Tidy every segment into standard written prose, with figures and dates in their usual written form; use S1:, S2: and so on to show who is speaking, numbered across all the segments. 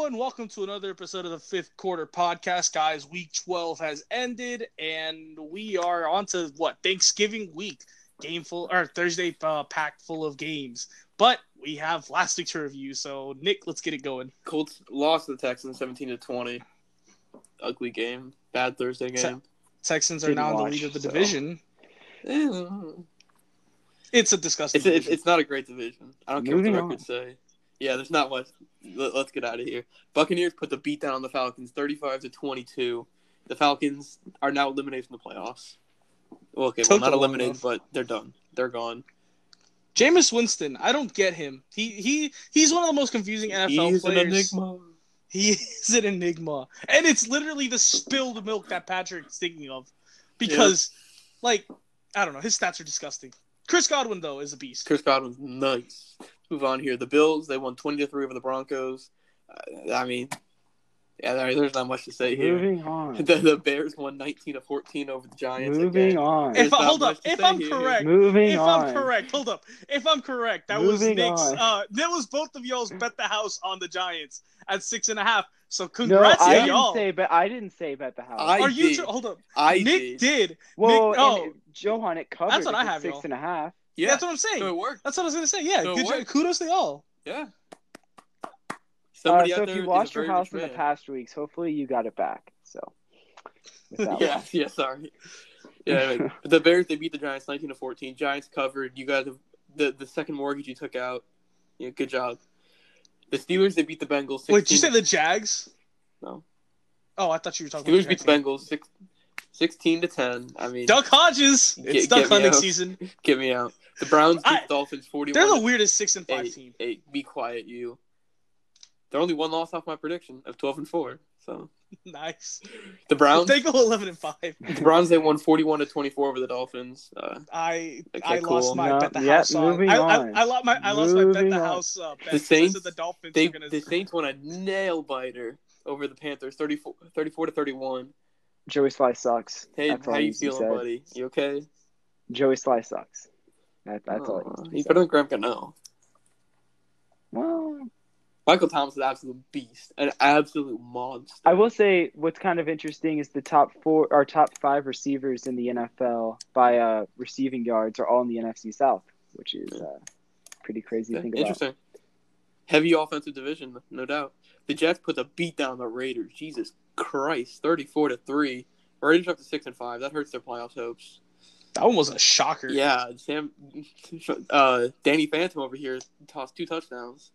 S1: and welcome to another episode of the Fifth Quarter Podcast, guys. Week 12 has ended, and we are on to Thanksgiving week, Thursday, packed full of games. But we have last week to review, so Nick, let's get it going.
S2: Colts lost to the Texans 17-20. Ugly game, bad Thursday game.
S1: Texans are now in the lead of the division.
S2: Yeah.
S1: It's a disgusting division.
S2: It's not a great division. I don't care what the records say. Yeah, there's not much. Let's get out of here. Buccaneers put the beat down on the Falcons, 35-22. The Falcons are now eliminated from the playoffs. Not eliminated, but they're done. They're gone.
S1: Jameis Winston, I don't get him. He's one of the most confusing NFL players.
S2: He's an enigma.
S1: He is an enigma. And it's literally the spilled milk that Patrick's thinking of. Because, I don't know, his stats are disgusting. Chris Godwin, though, is a beast.
S2: Chris Godwin's nice. Move on here. The Bills, they won 20-3 over the Broncos. There's not much to say here.
S3: Moving on.
S2: The Bears won 19-14 over the Giants.
S3: Moving on.
S1: If I'm correct, that was Nick's. That was both of y'all's bet the house on the Giants at 6.5. So congrats to y'all.
S3: I didn't say bet the house.
S1: Hold up.
S3: Nick
S1: did.
S3: Well, Johan, it covered.
S1: That's what I have.
S3: 6.5.
S1: Yeah, that's what I'm saying.
S2: So it worked.
S1: That's what I was gonna say. Yeah, so kudos to y'all.
S2: Yeah.
S3: So if you lost your house in the past weeks, hopefully you got it back. So.
S2: Sorry. Yeah, the Bears, they beat the Giants 19-14. Giants covered. You guys have the second mortgage you took out. Yeah, good job. The Steelers, they beat the Bengals. 16...
S1: Wait, did you say the Jags?
S2: No.
S1: Oh, I thought you were talking about
S2: the Steelers beat the Bengals 16-10.
S1: Duck Hodges. It's duck hunting season.
S2: Get me out. The Browns beat the Dolphins 41.
S1: They're the weirdest 6-5 team.
S2: Be quiet, you. They're only one loss off my prediction of 12-4. So
S1: nice.
S2: The Browns.
S1: They go 11-5.
S2: The Browns, they won 41-24 over the Dolphins.
S1: I lost my bet the house on. I lost my bet the house.
S2: The Saints.
S1: The Dolphins.
S2: The Saints won a nail biter over the Panthers, 34-31.
S3: Joey Sly sucks.
S2: Hey, how you feeling, buddy? You okay?
S3: Joey Sly sucks. That's all.
S2: He's better than Graham Gano.
S3: Well,
S2: Michael Thomas is an absolute beast, an absolute monster.
S3: I will say what's kind of interesting is the top 5 receivers in the NFL by receiving yards are all in the NFC South, which is pretty crazy to think about.
S2: Interesting. Heavy offensive division, no doubt. The Jets put the beat down on the Raiders. Jesus Christ, 34-3. Raiders up to 6-5. That hurts their playoff hopes.
S1: That one was a shocker.
S2: Yeah, Danny Phantom over here tossed 2 touchdowns.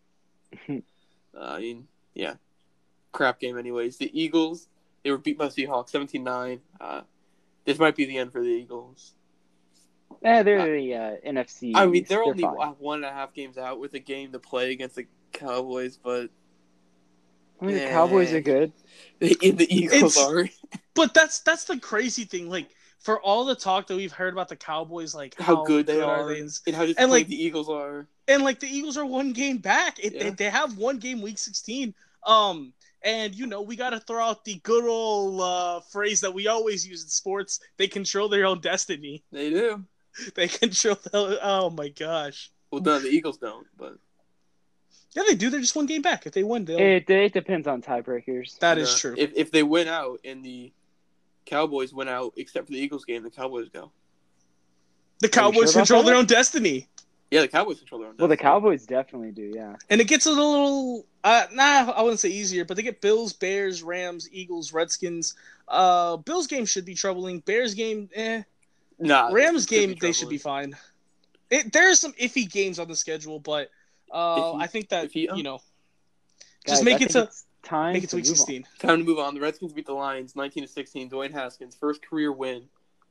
S2: Crap game anyways. The Eagles, they were beat by the Seahawks 17-9. This might be the end for the Eagles.
S3: They're the NFC.
S2: They're only 1.5 games out with a game to play against the Cowboys, but
S3: the Cowboys are good.
S2: The Eagles are.
S1: But that's the crazy thing. For all the talk that we've heard about the Cowboys,
S2: how good they are, and how the Eagles are.
S1: And the Eagles are 1 game back. They have 1 game week 16. And we got to throw out the good old phrase that we always use in sports. They control their own destiny.
S2: They do.
S1: They control. Oh my gosh.
S2: Well, no, the Eagles don't. But
S1: yeah, they do. They're just 1 game back. If they win,
S3: it depends on tiebreakers.
S1: That is true.
S2: If they win out and the Cowboys win out, except for the Eagles game, the Cowboys go.
S1: The Cowboys control their own destiny.
S2: Yeah, the Cowboys control their own destiny.
S3: Well, the Cowboys definitely do, yeah.
S1: And it gets a little, I wouldn't say easier, but they get Bills, Bears, Rams, Eagles, Redskins. Bills game should be troubling. Bears game,
S2: Nah.
S1: Rams game, they should be fine. There's some iffy games on the schedule, but I think that, just make it to week 16.
S2: Time to move on. The Redskins beat the Lions 19-16. Dwayne Haskins, first career win.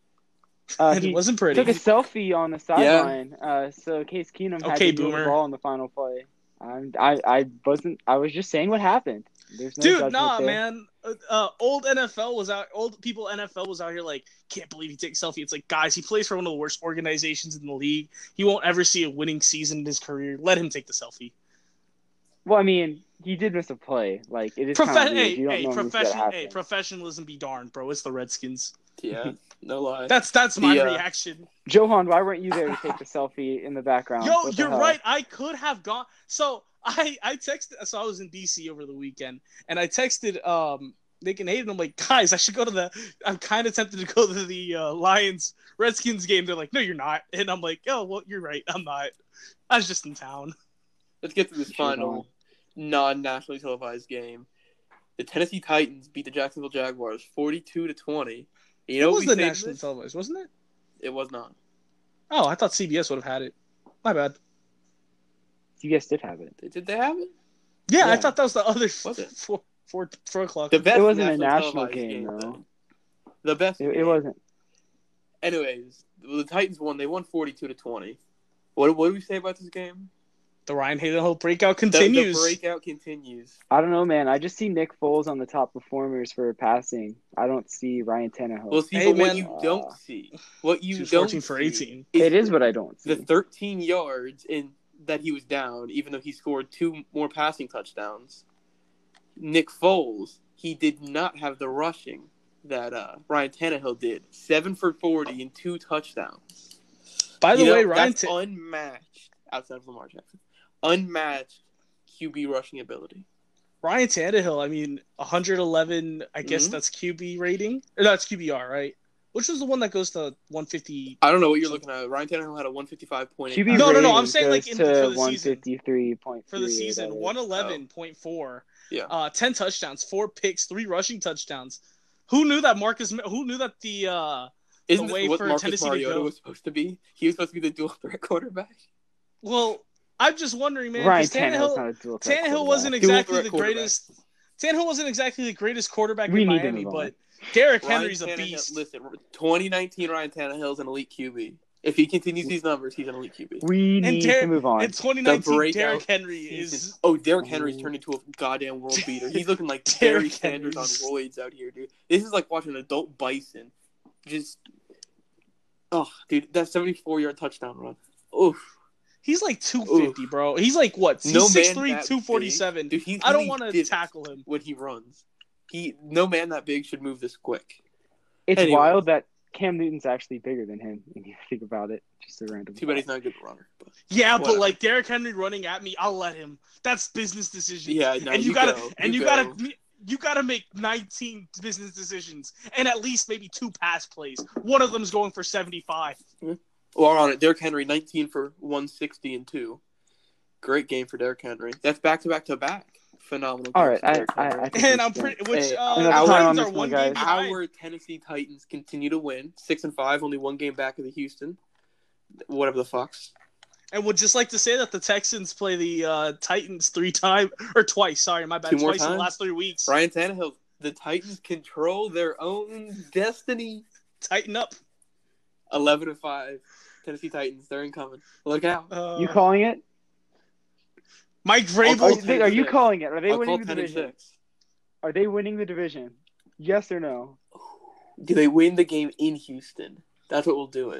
S1: It wasn't pretty.
S3: Took a selfie on the sideline. So Case Keenum had to move the ball on the final play. I was just saying what happened. There's no
S1: man. Old people NFL was out here can't believe he takes a selfie. It's guys, he plays for one of the worst organizations in the league. He won't ever see a winning season in his career. Let him take the selfie.
S3: Well, he did miss a play. It is
S1: professionalism be darned, bro. It's the Redskins.
S2: Yeah, no lie.
S1: That's my reaction.
S3: Johan, why weren't you there to take the selfie in the background?
S1: Yo, you're right. I could have gone. So I texted. So I was in DC over the weekend, and I texted Nick and Hayden. I'm like, guys, I should go to the. I'm kind of tempted to go to the Lions Redskins game. They're like, no, you're not. And I'm like, oh, well, you're right. I'm not. I was just in town.
S2: Let's get to this final non-nationally televised game. The Tennessee Titans beat the Jacksonville Jaguars 42-20. You know
S1: it
S2: what
S1: was the nationally televised, wasn't it?
S2: It was not.
S1: Oh, I thought CBS would have had it. My bad.
S3: CBS did have it.
S2: Did they have it?
S1: Yeah, I thought that was the other
S2: Was it?
S1: 4 o'clock.
S2: The best
S3: It wasn't a
S2: national
S3: national game, though.
S2: The best.
S3: It wasn't.
S2: Anyways, the Titans won. They won 42-20. What do we say about this game?
S1: The Ryan Tannehill breakout continues.
S2: The breakout continues.
S3: I don't know, man. I just see Nick Foles on the top performers for passing. I don't see Ryan Tannehill.
S2: Well, see,
S1: Hey,
S2: but what
S1: man.
S2: you don't see, what you don't
S1: 14 for
S2: see
S1: 18.
S3: It is what I don't see.
S2: the 13 yards in that he was down, even though he scored 2 more passing touchdowns. Nick Foles, he did not have the rushing that Ryan Tannehill did. 7 for 40 and 2 touchdowns.
S1: By the way, Ryan
S2: that's unmatched outside of Lamar Jackson. Unmatched QB rushing ability.
S1: Ryan Tannehill, I mean, 111, I guess that's QB rating. Or that's QBR, right? Which was the one that goes to 150?
S2: I don't know what you're looking at. Ryan Tannehill had a 155.8.
S3: QB
S1: No,
S3: rating
S1: I'm saying like
S3: goes
S1: for
S3: to
S1: the season.
S3: 153.3
S1: For the season, 111.4.
S2: Yeah.
S1: 10 touchdowns, 4 picks, 3 rushing touchdowns. Who knew that the
S2: Isn't
S1: way
S2: this what
S1: for
S2: Marcus
S1: Tennessee to
S2: Mariota
S1: go?
S2: was supposed to be? He was supposed to be the dual threat quarterback.
S1: Well, I'm just wondering, man.
S3: Ryan
S1: 'cause
S3: Tannehill's not a dual threat
S1: Tannehill wasn't
S2: Dual
S1: exactly
S2: threat
S1: the
S2: quarterback.
S1: greatest. Tannehill wasn't exactly the greatest quarterback
S3: We
S1: in
S3: need to
S1: Miami,
S3: move on.
S1: but Derrick
S2: Ryan
S1: Henry's a
S2: Tannehill-
S1: beast.
S2: Listen, 2019 Ryan Tannehill is an elite QB. If he continues these numbers, he's an elite QB.
S3: We need to move on.
S1: In 2019,
S2: breakout
S1: Derrick Henry
S2: season.
S1: is.
S2: Oh, Derrick Henry's turned into a goddamn world beater. He's looking like
S1: Derrick
S2: Barry Sanders on
S1: Henry's-
S2: roids out here, dude. This is like watching an adult bison. Just, oh, dude, that 74-yard touchdown run. Oof.
S1: He's like 250, bro. He's like what? He's 6'3", 247.
S2: Dude, he's
S1: I don't
S2: really
S1: want to
S2: dipped
S1: tackle him.
S2: when he runs. No man that big should move this quick.
S3: It's
S2: Anyway.
S3: wild that Cam Newton's actually bigger than him. When you think about it, just a random.
S2: Too bad he's not a good runner. But
S1: Yeah, but
S2: whatever.
S1: like Derrick Henry running at me, I'll let him. That's business decisions.
S2: Yeah, no,
S1: and
S2: you
S1: gotta make 19 business decisions and at least maybe 2 pass plays. One of them's going for 75.
S2: Well, on it, Derrick Henry, 19 for 160 and 2. Great game for Derrick Henry. That's back-to-back-to-back. Phenomenal.
S3: All right,
S2: games for Derrick
S3: I
S2: Henry.
S3: think
S1: And
S3: we
S1: I'm
S3: should-
S1: pretty. Which
S2: Hey,
S1: the
S2: enough time
S1: Titans
S3: on
S1: are
S3: this
S1: one
S3: one,
S1: game
S3: guys.
S1: behind.
S2: Our Tennessee Titans continue to win. 6-5, only 1 game back of the Houston. Whatever the fucks.
S1: And would just like to say that the Texans play the Titans twice. Sorry, my bad.
S2: 2 more
S1: Twice in the
S2: times?
S1: last 3 weeks.
S2: Ryan Tannehill, the Titans control their own destiny.
S1: Tighten up.
S2: 11-5. Tennessee Titans, they're incoming. Look out.
S3: You calling it?
S1: Mike
S2: I'll
S1: Vrabel.
S2: call
S3: Are you
S2: 10-6.
S3: calling it? Are they
S2: I'll call
S3: winning the division?
S2: 10-6.
S3: Are they winning the division? Yes or no?
S2: Do they win the game in Houston? That's what will do it.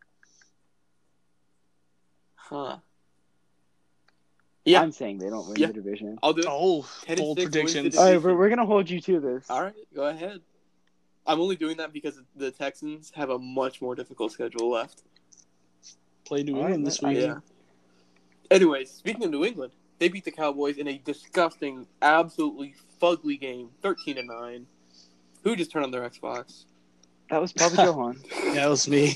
S2: Huh. Yeah,
S3: I'm saying they don't win
S2: Yeah.
S3: the division.
S2: I'll do it.
S1: Oh,
S2: 10-6
S1: bold
S2: wins the
S1: predictions.
S3: All right,
S2: division.
S3: we're gonna hold you to this.
S2: All right, go ahead. I'm only doing that because the Texans have a much more difficult schedule left.
S1: Play New
S3: All right,
S1: England this
S3: man.
S1: week.
S2: Yeah. Anyways, speaking of New England, they beat the Cowboys in a disgusting, absolutely fugly game, 13-9. Who just turned on their Xbox?
S3: That was probably Johan.
S1: Yeah, that was me.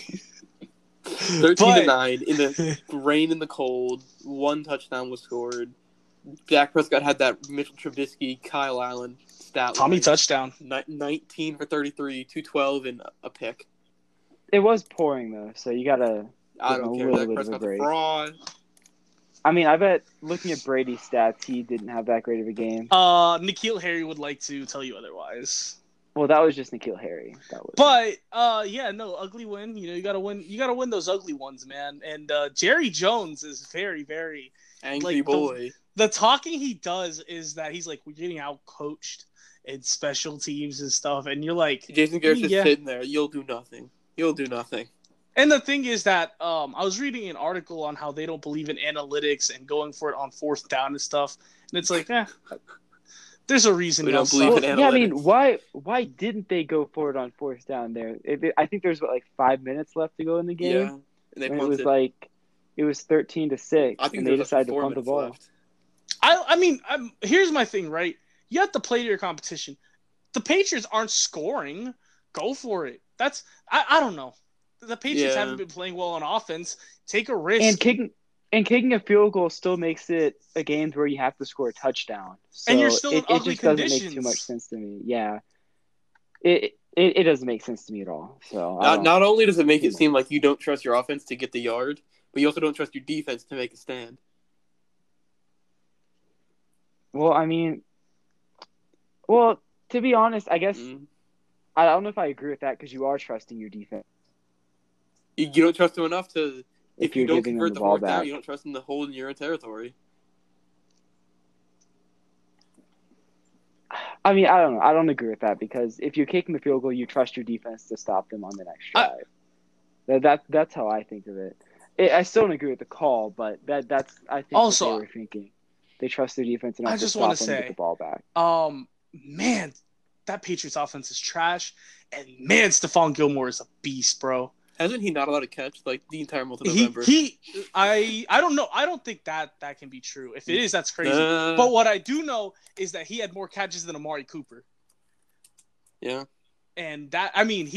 S2: 13-9 in the rain and the cold. 1 touchdown was scored. Dak Prescott had that Mitchell Trubisky, Kyle Allen stat
S1: Tommy
S2: line.
S1: touchdown.
S2: 19 for 33, 212, and a pick.
S3: It was pouring though, so you gotta.
S2: I
S3: Give him
S2: don't
S3: a
S2: care.
S3: little
S2: Dak
S3: bit of a
S2: Prescott's a
S3: break.
S2: fraud.
S3: I mean, I bet looking at Brady's stats, he didn't have that great of a game.
S1: Nikhil Harry would like to tell you otherwise.
S3: Well, that was just N'Keal Harry. That was.
S1: But yeah, no, ugly win. You know, you gotta win. You gotta win those ugly ones, man. And Jerry Jones is very, very
S2: Angry
S1: like,
S2: boy.
S1: the talking he does is that he's like, we're getting out coached in special teams and stuff, and you're like,
S2: Jason Garrett's just
S1: yeah.
S2: sitting there. You'll do nothing. You'll do nothing.
S1: And the thing is that I was reading an article on how they don't believe in analytics and going for it on 4th down and stuff, and it's like, there's a reason.
S2: We don't
S1: now,
S2: believe
S1: so-
S2: in
S3: Well, yeah, I mean,
S2: analytics.
S3: why didn't they go for it on 4th down there? I think there's like 5 minutes left to go in the game.
S2: Yeah. And they
S3: And it was
S2: punted.
S3: like it was 13-6,
S2: I think
S3: and they
S2: there's like
S3: decided to
S2: 4
S3: punt the
S2: minutes
S3: ball.
S2: left.
S1: I mean, here's my thing, right? You have to play to your competition. The Patriots aren't scoring. Go for it. I don't know. The Patriots haven't been playing well on offense. Take a risk.
S3: And kicking a field goal still makes it a game where you have to score a touchdown. So
S1: and you're still in ugly
S3: it just
S1: conditions.
S3: Doesn't make too much sense to me. Yeah. It doesn't make sense to me at all. So
S2: not only does it make it seem like you don't trust your offense to get the yard, but you also don't trust your defense to make a stand.
S3: Well, I mean, to be honest, I guess I don't know if I agree with that because you are trusting your defense.
S2: You don't trust them enough to. If you don't convert the
S3: ball
S2: fourth down, you don't trust them to hold in your own territory.
S3: I mean, I don't know. I don't agree with that because if you're kicking the field goal, you trust your defense to stop them on the next drive. That's how I think of it. I still don't agree with the call, but that's I think
S1: also,
S3: what they were thinking. They trust their defense enough to stop them and get the ball back.
S1: Man, that Patriots offense is trash, and man, Stephon Gilmore is a beast, bro.
S2: Hasn't he not allowed to catch like the entire month of November?
S1: I don't know. I don't think that can be true. If it is, that's crazy. But what I do know is that he had more catches than Amari Cooper.
S2: Yeah.
S1: And that, I mean,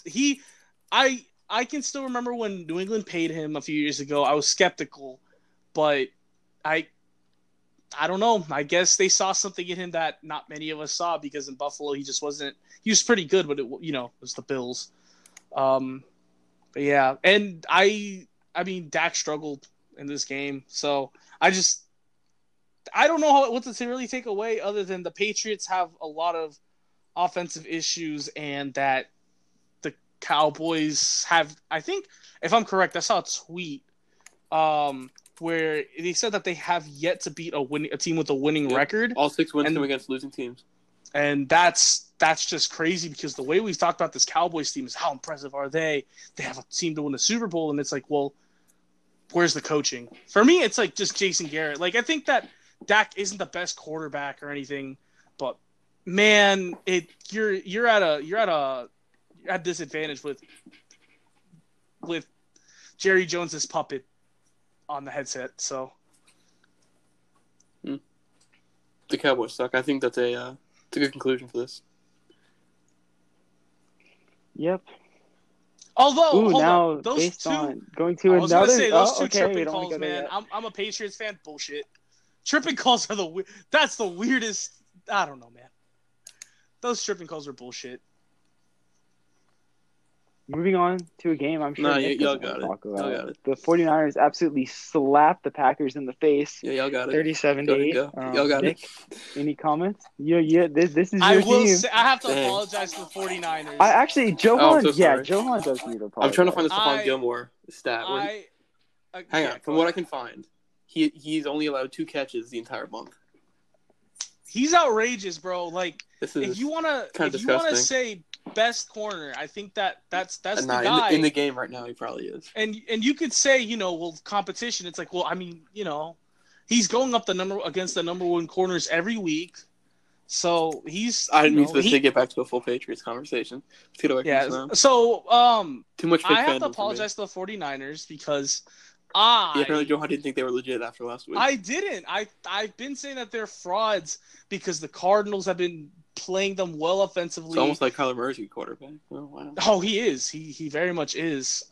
S1: I can still remember when New England paid him a few years ago. I was skeptical, but I don't know. I guess they saw something in him that not many of us saw because in Buffalo he just wasn't. He was pretty good, but it was the Bills. But yeah, and I mean, Dak struggled in this game, so I don't know what to really take away other than the Patriots have a lot of offensive issues and that the Cowboys have. I think, if I'm correct, I saw a tweet where they said that they have yet to beat a team with a winning record.
S2: All 6 wins come against losing teams.
S1: And that's just crazy because the way we've talked about this Cowboys team is how impressive are they? They have a team to win the Super Bowl, and it's like, well, where's the coaching? For me, it's like just Jason Garrett. Like I think that Dak isn't the best quarterback or anything, but man, you're at a disadvantage with Jerry Jones's puppet on the headset. So
S2: the Cowboys suck. I think that's a good conclusion for this.
S3: Yep.
S1: Although
S3: those two going to another.
S1: I was gonna say those two tripping calls, man. I'm a Patriots fan. Bullshit. Tripping calls are that's the weirdest. I don't know, man. Those tripping calls are bullshit.
S3: Moving on to a game I'm sure
S2: y'all got it.
S3: The 49ers absolutely slapped the Packers in the face.
S2: Yeah, y'all got it.
S3: 37-8.
S2: Y'all got
S3: Nick,
S2: it.
S3: Any comments? Yeah, this is your team.
S1: I have to apologize to the 49ers.
S3: Johan does need to apologize.
S2: I'm trying to find the Stephon Gilmore stat. Hang on. From what I can find, he's only allowed 2 catches the entire month.
S1: He's outrageous, bro. Like, if you wanna say best corner, I think that's the guy
S2: in the game right now. He probably is.
S1: And you could say, competition. It's like, well, I mean, he's going up against the number 1 corners every week. So he's.
S2: I didn't mean to get back to a full Patriots conversation. Let's get away from this.
S1: So
S2: too much.
S1: I have to apologize to the 49ers because
S2: apparently Johan didn't think they were legit after last week.
S1: I didn't. I've been saying that they're frauds because the Cardinals have been playing them well offensively.
S2: It's almost like Kyler Murray quarterback. Oh, wow.
S1: Oh, he is. He very much is.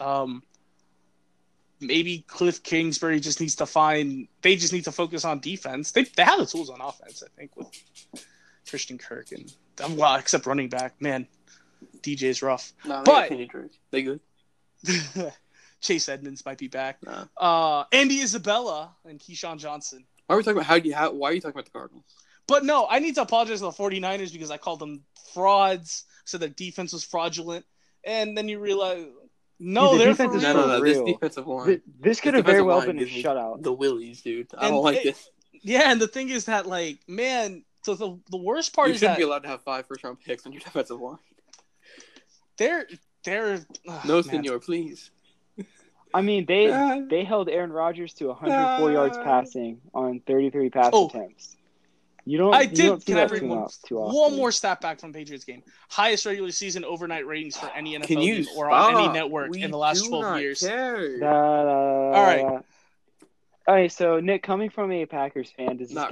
S1: Maybe Cliff Kingsbury just needs to they just need to focus on defense. They have the tools on offense, I think, with Christian Kirk and except running back. Man, DJ's rough.
S2: No,
S1: but
S2: they good.
S1: Chase Edmonds might be back. Nah. Andy Isabella and Keyshawn Johnson.
S2: Why are we talking about why are you talking about the Cardinals?
S1: But no, I need to apologize to the 49ers because I called them frauds, said their defense was fraudulent, and then you realize they're for real.
S2: No, this defensive line.
S3: This could have very well been a shutout.
S2: The Willies, dude. I don't like this.
S1: Yeah, and the thing is that, like, man, so the worst part is that
S2: you shouldn't be allowed to have 5 first-round picks on your defensive line.
S1: They're
S2: no, senor, please.
S3: I mean, they held Aaron Rodgers to 104 yards passing on 33 pass attempts.
S1: I did. Can I bring one more stat back from Patriots game? Highest regular season overnight ratings for any NFL game or on any network in the last 12 years.
S2: All
S1: right.
S3: All right, so Nick, coming from a Packers fan, does this
S2: Not
S3: game
S2: really.
S3: make you a little
S2: wanna know
S3: worried?
S2: why?
S3: It doesn't.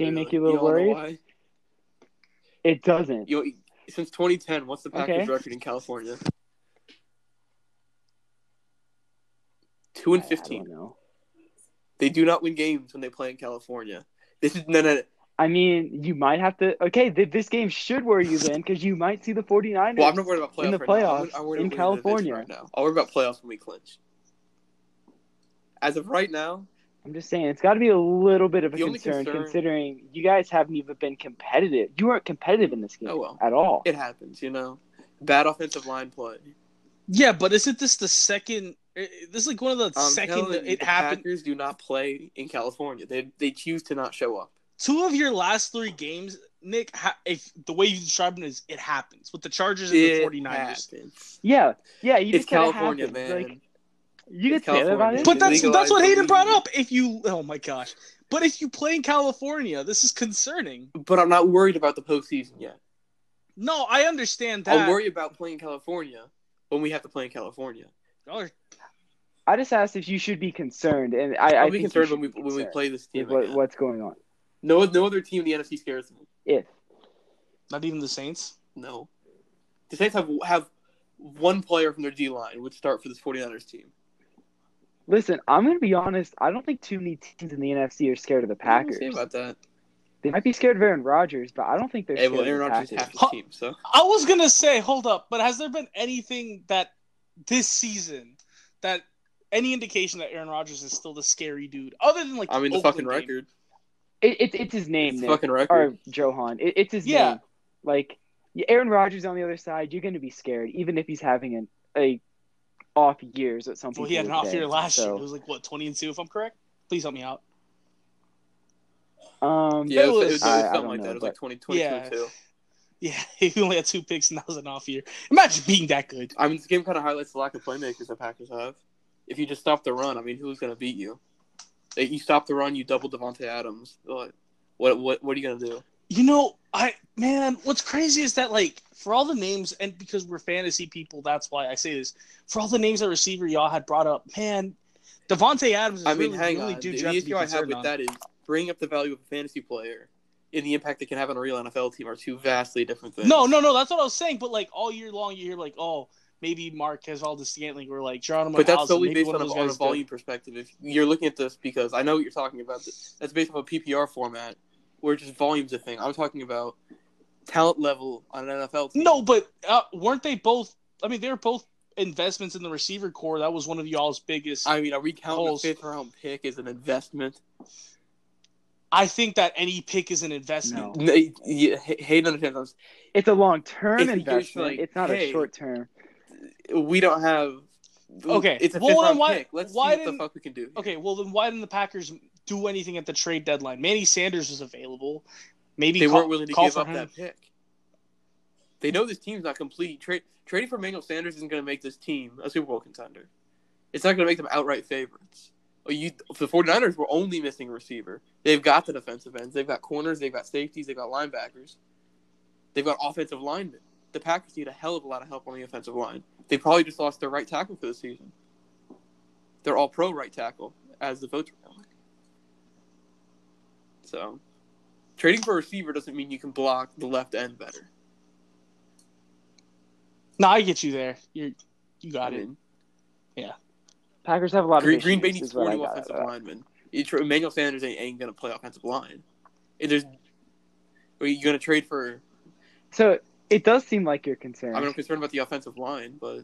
S2: Since 2010, what's the Packers'
S3: Okay.
S2: record in California? 2 and
S3: I
S2: 15.
S3: don't know.
S2: They do not win games when they play in California. This is no.
S3: I mean, you might have to. Okay, this game should worry you then, because you might see the 49ers
S2: Well, I'm not worried about playoffs
S3: in the
S2: right now.
S3: playoffs
S2: I'm worried
S3: in
S2: about winning the division
S3: California.
S2: right now. I'll worry about playoffs when we clinch. As of right now,
S3: I'm just saying, it's got to be a little bit of a
S2: The only
S3: concern,
S2: concern-
S3: considering you guys haven't even been competitive. You weren't competitive in this game at all.
S2: it happens. Bad offensive line play.
S1: Yeah, but isn't this the second? This is like one of the
S2: I'm
S1: second
S2: telling
S1: that
S2: you,
S1: it
S2: the
S1: happened.
S2: Packers do not play in California. They choose to not show up.
S1: 2 of your last 3 games, Nick, if the way you describe it is, it happens with the Chargers and the 49ers.
S2: Happens.
S3: Yeah. You
S2: It's
S3: just said
S2: California,
S3: it happens.
S2: man.
S3: Like, you
S2: It's
S3: could say that about
S2: California.
S3: it.
S1: But that's
S2: Legalize
S1: what
S2: the
S1: Hayden brought
S2: league.
S1: up. Oh my gosh! But if you play in California, this is concerning.
S2: But I'm not worried about the postseason yet.
S1: No, I understand that.
S2: I'll worry about playing in California when we have to play in California.
S3: I just asked if you should be concerned, and I'll
S2: be concerned when we play this team again.
S3: What's going on?
S2: No other team in the NFC scares me.
S1: Not even the Saints?
S2: No. The Saints have one player from their D-line would start for this 49ers team.
S3: Listen, I'm going to be honest. I don't think too many teams in the NFC are scared of the Packers.
S2: We'll see about that.
S3: They might be scared of Aaron Rodgers, but I don't think they're scared of the
S2: Aaron Rodgers
S3: Packers.
S2: is half the team, so.
S1: I was going to say, hold up, but has there been anything that this season that any indication that Aaron Rodgers is still the scary dude, other than like
S2: the fucking record.
S3: It's his name,
S2: It's
S3: Nick,
S2: the fucking record.
S3: or Johan. It's his name. Like, Aaron Rodgers on the other side, you're going to be scared, even if he's having a off years at some people.
S1: Well, he had an off year last year.
S3: so.
S1: It was like, 20-2, if I'm correct? Please help me out.
S2: It was something like that. It was like 2022.
S1: Yeah, he only had 2 picks, and that was an off year. Imagine being that good.
S2: This game kind of highlights the lack of playmakers the Packers have. If you just stop the run, who's going to beat you? You stop the run, you double Devontae Adams. What are you going to do?
S1: What's crazy is that, like, for all the names, and because we're fantasy people, that's why I say this, for all the names at receiver y'all had brought up, man, Devontae Adams is really the only dude you have to be
S2: issue I have
S1: concerned
S2: with
S1: on.
S2: that is bringing up the value of a fantasy player and the impact they can have on a real NFL team are two vastly different things.
S1: No, that's what I was saying, but, like, all year long you hear, like, oh, maybe Marquez Valdes-Scantling or, like, Geronimo
S2: But that's
S1: Allison,
S2: solely
S1: maybe
S2: based on a volume perspective. If you're looking at this, because I know what you're talking about, that's based on a PPR format where just volume's a thing. I'm talking about talent level on an NFL team.
S1: No, but weren't they both – they were both investments in the receiver core. That was one of y'all's biggest
S2: are we counting
S1: holes.
S2: a 5th-round pick as an investment?
S1: I think that any pick is an investment.
S2: No. Hayden understands.
S3: It's a long-term investment.
S2: Like,
S3: it's not a short-term.
S2: We don't have –
S1: Okay.
S2: It's a 5th-round pick. Let's see what the fuck we can do.
S1: Okay, well, then why didn't the Packers do anything at the trade deadline? Manny Sanders was available. Maybe
S2: they weren't willing to give up
S1: him.
S2: that pick. They know this team's not complete. Trading for Emmanuel Sanders isn't going to make this team a Super Bowl contender. It's not going to make them outright favorites. The 49ers were only missing a receiver. They've got the defensive ends. They've got corners. They've got safeties. They've got linebackers. They've got offensive linemen. The Packers need a hell of a lot of help on the offensive line. They probably just lost their right tackle for the season. They're all pro right tackle, as the votes are going. So, trading for a receiver doesn't mean you can block the left end better.
S1: No, I get you there. You got it. Yeah.
S3: Packers have a lot of issues.
S2: Green Bay needs 40 offensive linemen. Emmanuel Sanders ain't going to play offensive line. Are you going to trade for...
S3: So, it does seem like you're concerned.
S2: I'm concerned about the offensive line, but...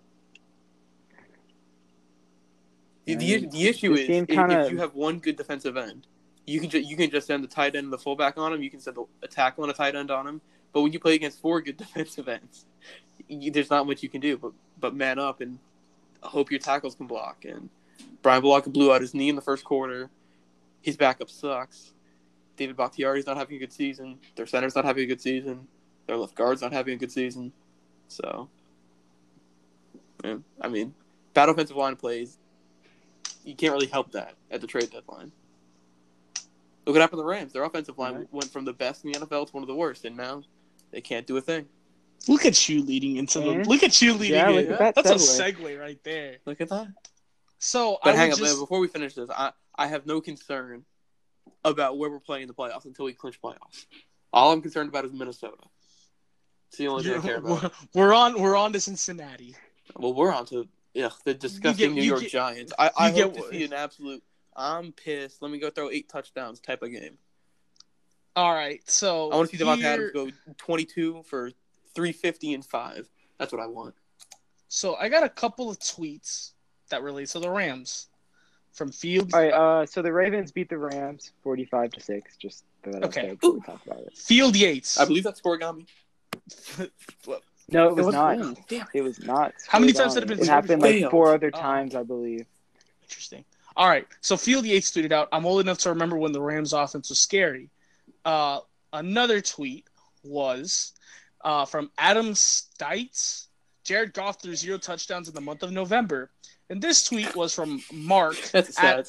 S2: The issue is if you have one good defensive end, you can just send the tight end and the fullback on him. You can send a tackle and a tight end on him. But when you play against 4 good defensive ends, there's not much you can do but man up and hope your tackles can block. And Brian Bullock blew out his knee in the first quarter. His backup sucks. David Bakhtiari's not having a good season. Their center's not having a good season. Their left guard's not having a good season. So, bad offensive line plays. You can't really help that at the trade deadline. Look what happened to the Rams. Their offensive line went from the best in the NFL to one of the worst, and now they can't do a thing.
S1: Look at you leading into the. Look at you leading in. That's a segue right there.
S2: Look at that.
S1: So,
S2: but hang on, man. Before we finish this, I have no concern about where we're playing in the playoffs until we clinch playoffs. All I'm concerned about is Minnesota. It's the only thing I care about.
S1: We're on to Cincinnati.
S2: Well, we're on to the disgusting New York Giants. I hope to see an absolute I'm pissed, let me go throw 8 touchdowns type of game.
S1: All right, so
S2: I want to see Devontae Adams go 22 for 350 and 5. That's what I want.
S1: So I got a couple of tweets that relate to the Rams from Field.
S3: All right, so the Ravens beat the Rams 45-6. Just throw that out there before we talk about it.
S1: Field Yates.
S2: I believe that scoregami.
S3: No, it was not.
S2: Damn
S3: it was not.
S1: How many times had it been?
S3: It happened like 4 other times, I believe.
S1: Interesting. All right, so Field Yates tweeted out, "I'm old enough to remember when the Rams offense was scary." Another tweet was from Adam Stites. Jared Goff threw 0 touchdowns in the month of November. And this tweet was from Mark at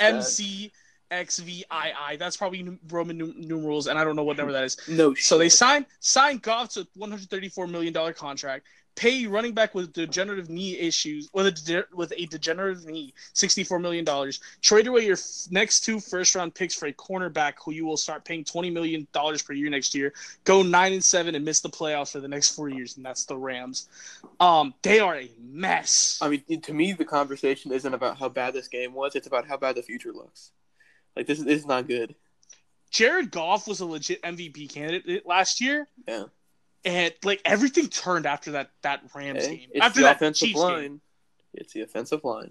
S1: MCXVII. That's probably Roman numerals, and I don't know what number that is.
S2: No shit.
S1: So they signed Goff to a $134 million contract, pay running back with degenerative knee issues, with a degenerative knee, $64 million, trade away your next 2 first-round picks for a cornerback who you will start paying $20 million per year next year, go 9-7 and miss the playoffs for the next 4 years, and that's the Rams. They are a mess.
S2: I mean, to me, the conversation isn't about how bad this game was. It's about how bad the future looks. Like, this is not good.
S1: Jared Goff was a legit MVP candidate last year.
S2: Yeah.
S1: And, like, everything turned after that Rams game.
S2: It's
S1: after
S2: the
S1: that
S2: offensive
S1: Chiefs
S2: line.
S1: game.
S2: It's the offensive line.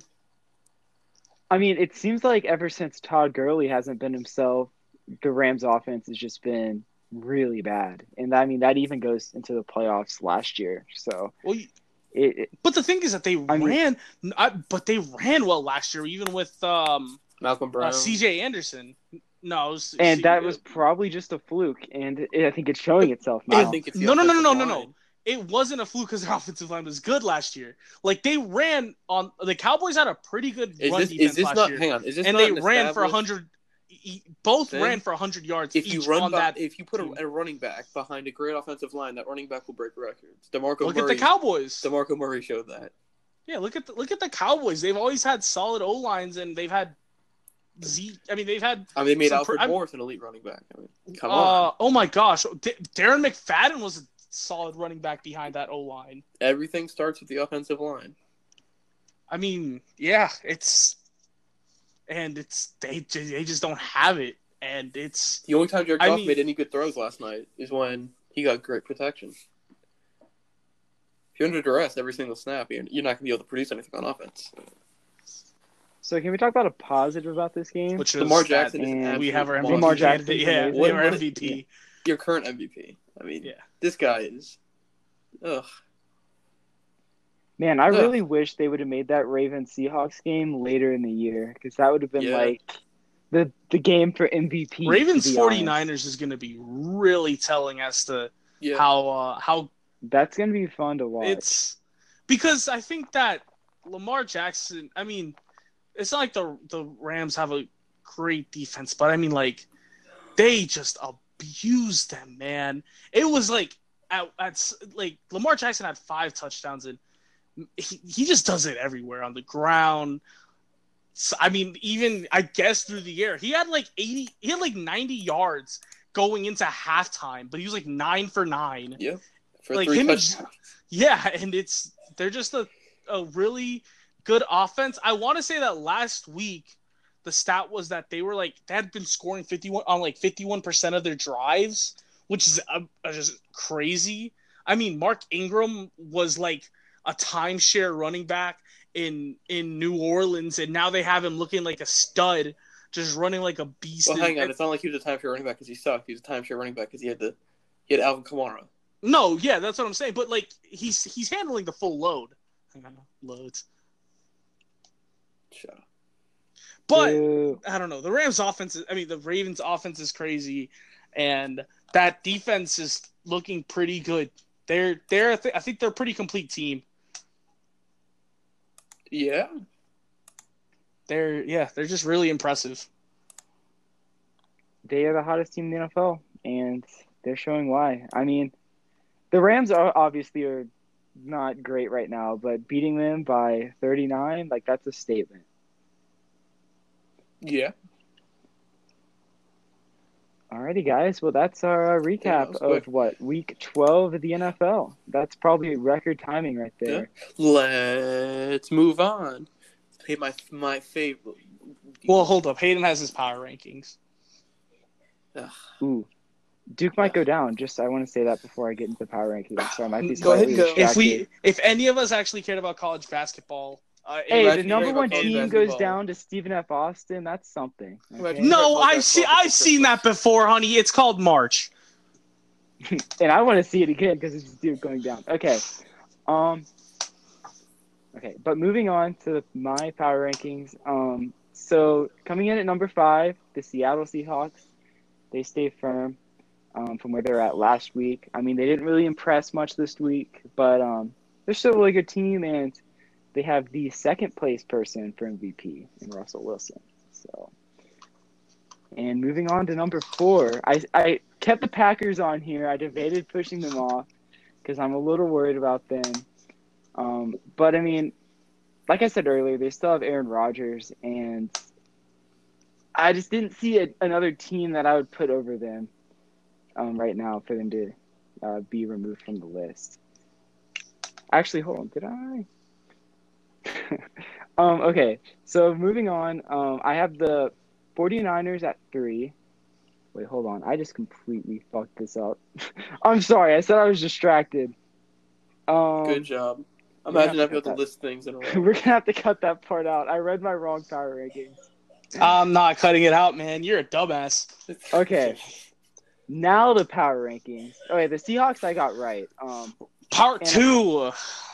S3: I mean, it seems like ever since Todd Gurley hasn't been himself, the Rams offense has just been really bad. And, I mean, that even goes into the playoffs last year. So,
S1: well, but the thing is that they ran well last year, even with
S2: Malcolm Brown,
S1: C.J. Anderson. No,
S3: that was probably just a fluke, and I think it's showing itself now.
S2: I think it's
S1: no. It wasn't a fluke because their offensive line was good last year. Like, they ran on – the Cowboys had a pretty good run defense last year.
S2: Hang on. Is this
S1: and
S2: not
S1: they ran for 100 – both ran for 100 yards
S2: if
S1: each
S2: you
S1: on that.
S2: If you put a running back behind a great offensive line, that running back will break records. Look
S1: at the Cowboys.
S2: DeMarco Murray showed that.
S1: Yeah, look at the Cowboys. They've always had solid O-lines, and they've had
S2: they made Alfred Morris an elite running back. I mean, come on.
S1: Oh my gosh, Darren McFadden was a solid running back behind that O-line.
S2: Everything starts with the offensive line.
S1: I mean, yeah, they just don't have it, and it's
S2: the only time Jared Goff made any good throws last night is when he got great protection. If you're under duress every single snap, you're not going to be able to produce anything on offense.
S3: So can we talk about a positive about this game?
S1: Which
S2: Lamar Jackson is
S1: we have our MVP.
S3: Lamar Jackson,
S1: yeah, we have our MVP.
S2: Yeah. Your current MVP. I mean, This guy is. Ugh.
S3: Man, I really wish they would have made that Ravens-Seahawks game later in the year, because that would have been like the game for MVP.
S1: Ravens 49ers is going to be really telling as to how
S3: that's going to be fun to watch.
S1: It's because I think that Lamar Jackson, I mean, it's not like the Rams have a great defense, but I mean, like, they just abused them, man. It was like like Lamar Jackson had 5 touchdowns, and he just does it everywhere on the ground. So, I mean, even I guess through the air, he had like 90 yards going into halftime, but he was like 9 for 9.
S2: Yeah, for
S1: like
S2: 3 touchdowns.
S1: And they're just a really good offense. I want to say that last week the stat was that they had been scoring 51% of their drives, which is just crazy. I mean, Mark Ingram was like a timeshare running back in New Orleans, and now they have him looking like a stud, just running like a beast.
S2: Well, hang on, it's not like he was a timeshare running back because he sucked. He was a timeshare running back because he had Alvin Kamara.
S1: No, yeah, that's what I'm saying. But like he's handling the full load. Loads.
S2: Shut up.
S1: But I don't know. The Ravens offense is crazy, and that defense is looking pretty good. I think they're a pretty complete team.
S2: Yeah.
S1: They're just really impressive.
S3: They are the hottest team in the NFL, and they're showing why. I mean, the Rams obviously are not great right now, but beating them by 39, that's a statement.
S2: Yeah.
S3: Alrighty, guys. Well, that's our recap of week 12 of the NFL. That's probably record timing right there.
S2: Yeah. Let's move on. Hey, my favorite.
S1: Well, hold up. Hayden has his power rankings.
S3: Ooh. Duke might go down. I want to say that before I get into the power rankings. So I might be slightly distracted.
S1: If any of us actually cared about college basketball,
S3: hey, the number one team goes down to Stephen F. Austin. That's something. Okay?
S1: No, I've seen that before, honey. It's called March.
S3: And I want to see it again because it's just Duke going down. Okay. Okay, but moving on to my power rankings. So coming in at number 5, the Seattle Seahawks. They stay firm from where they're at last week. I mean, they didn't really impress much this week, but they're still a really good team, and they have the second place person for MVP in Russell Wilson. So, and moving on to number 4, I kept the Packers on here. I debated pushing them off because I'm a little worried about them. But I mean, like I said earlier, they still have Aaron Rodgers, and I just didn't see another team that I would put over them right now for them to be removed from the list. Actually, hold on. Did I? Okay, so moving on. I have the 49ers at 3. Wait, hold on. I just completely fucked this up. I'm sorry. I said I was distracted.
S2: Good job. Imagine I have to list things in a row.
S3: We're going to have to cut that part out. I read my wrong power rankings.
S1: I'm not cutting it out, man. You're a dumbass.
S3: Okay. Now the power rankings. Okay, the Seahawks I got right.
S1: Part 2.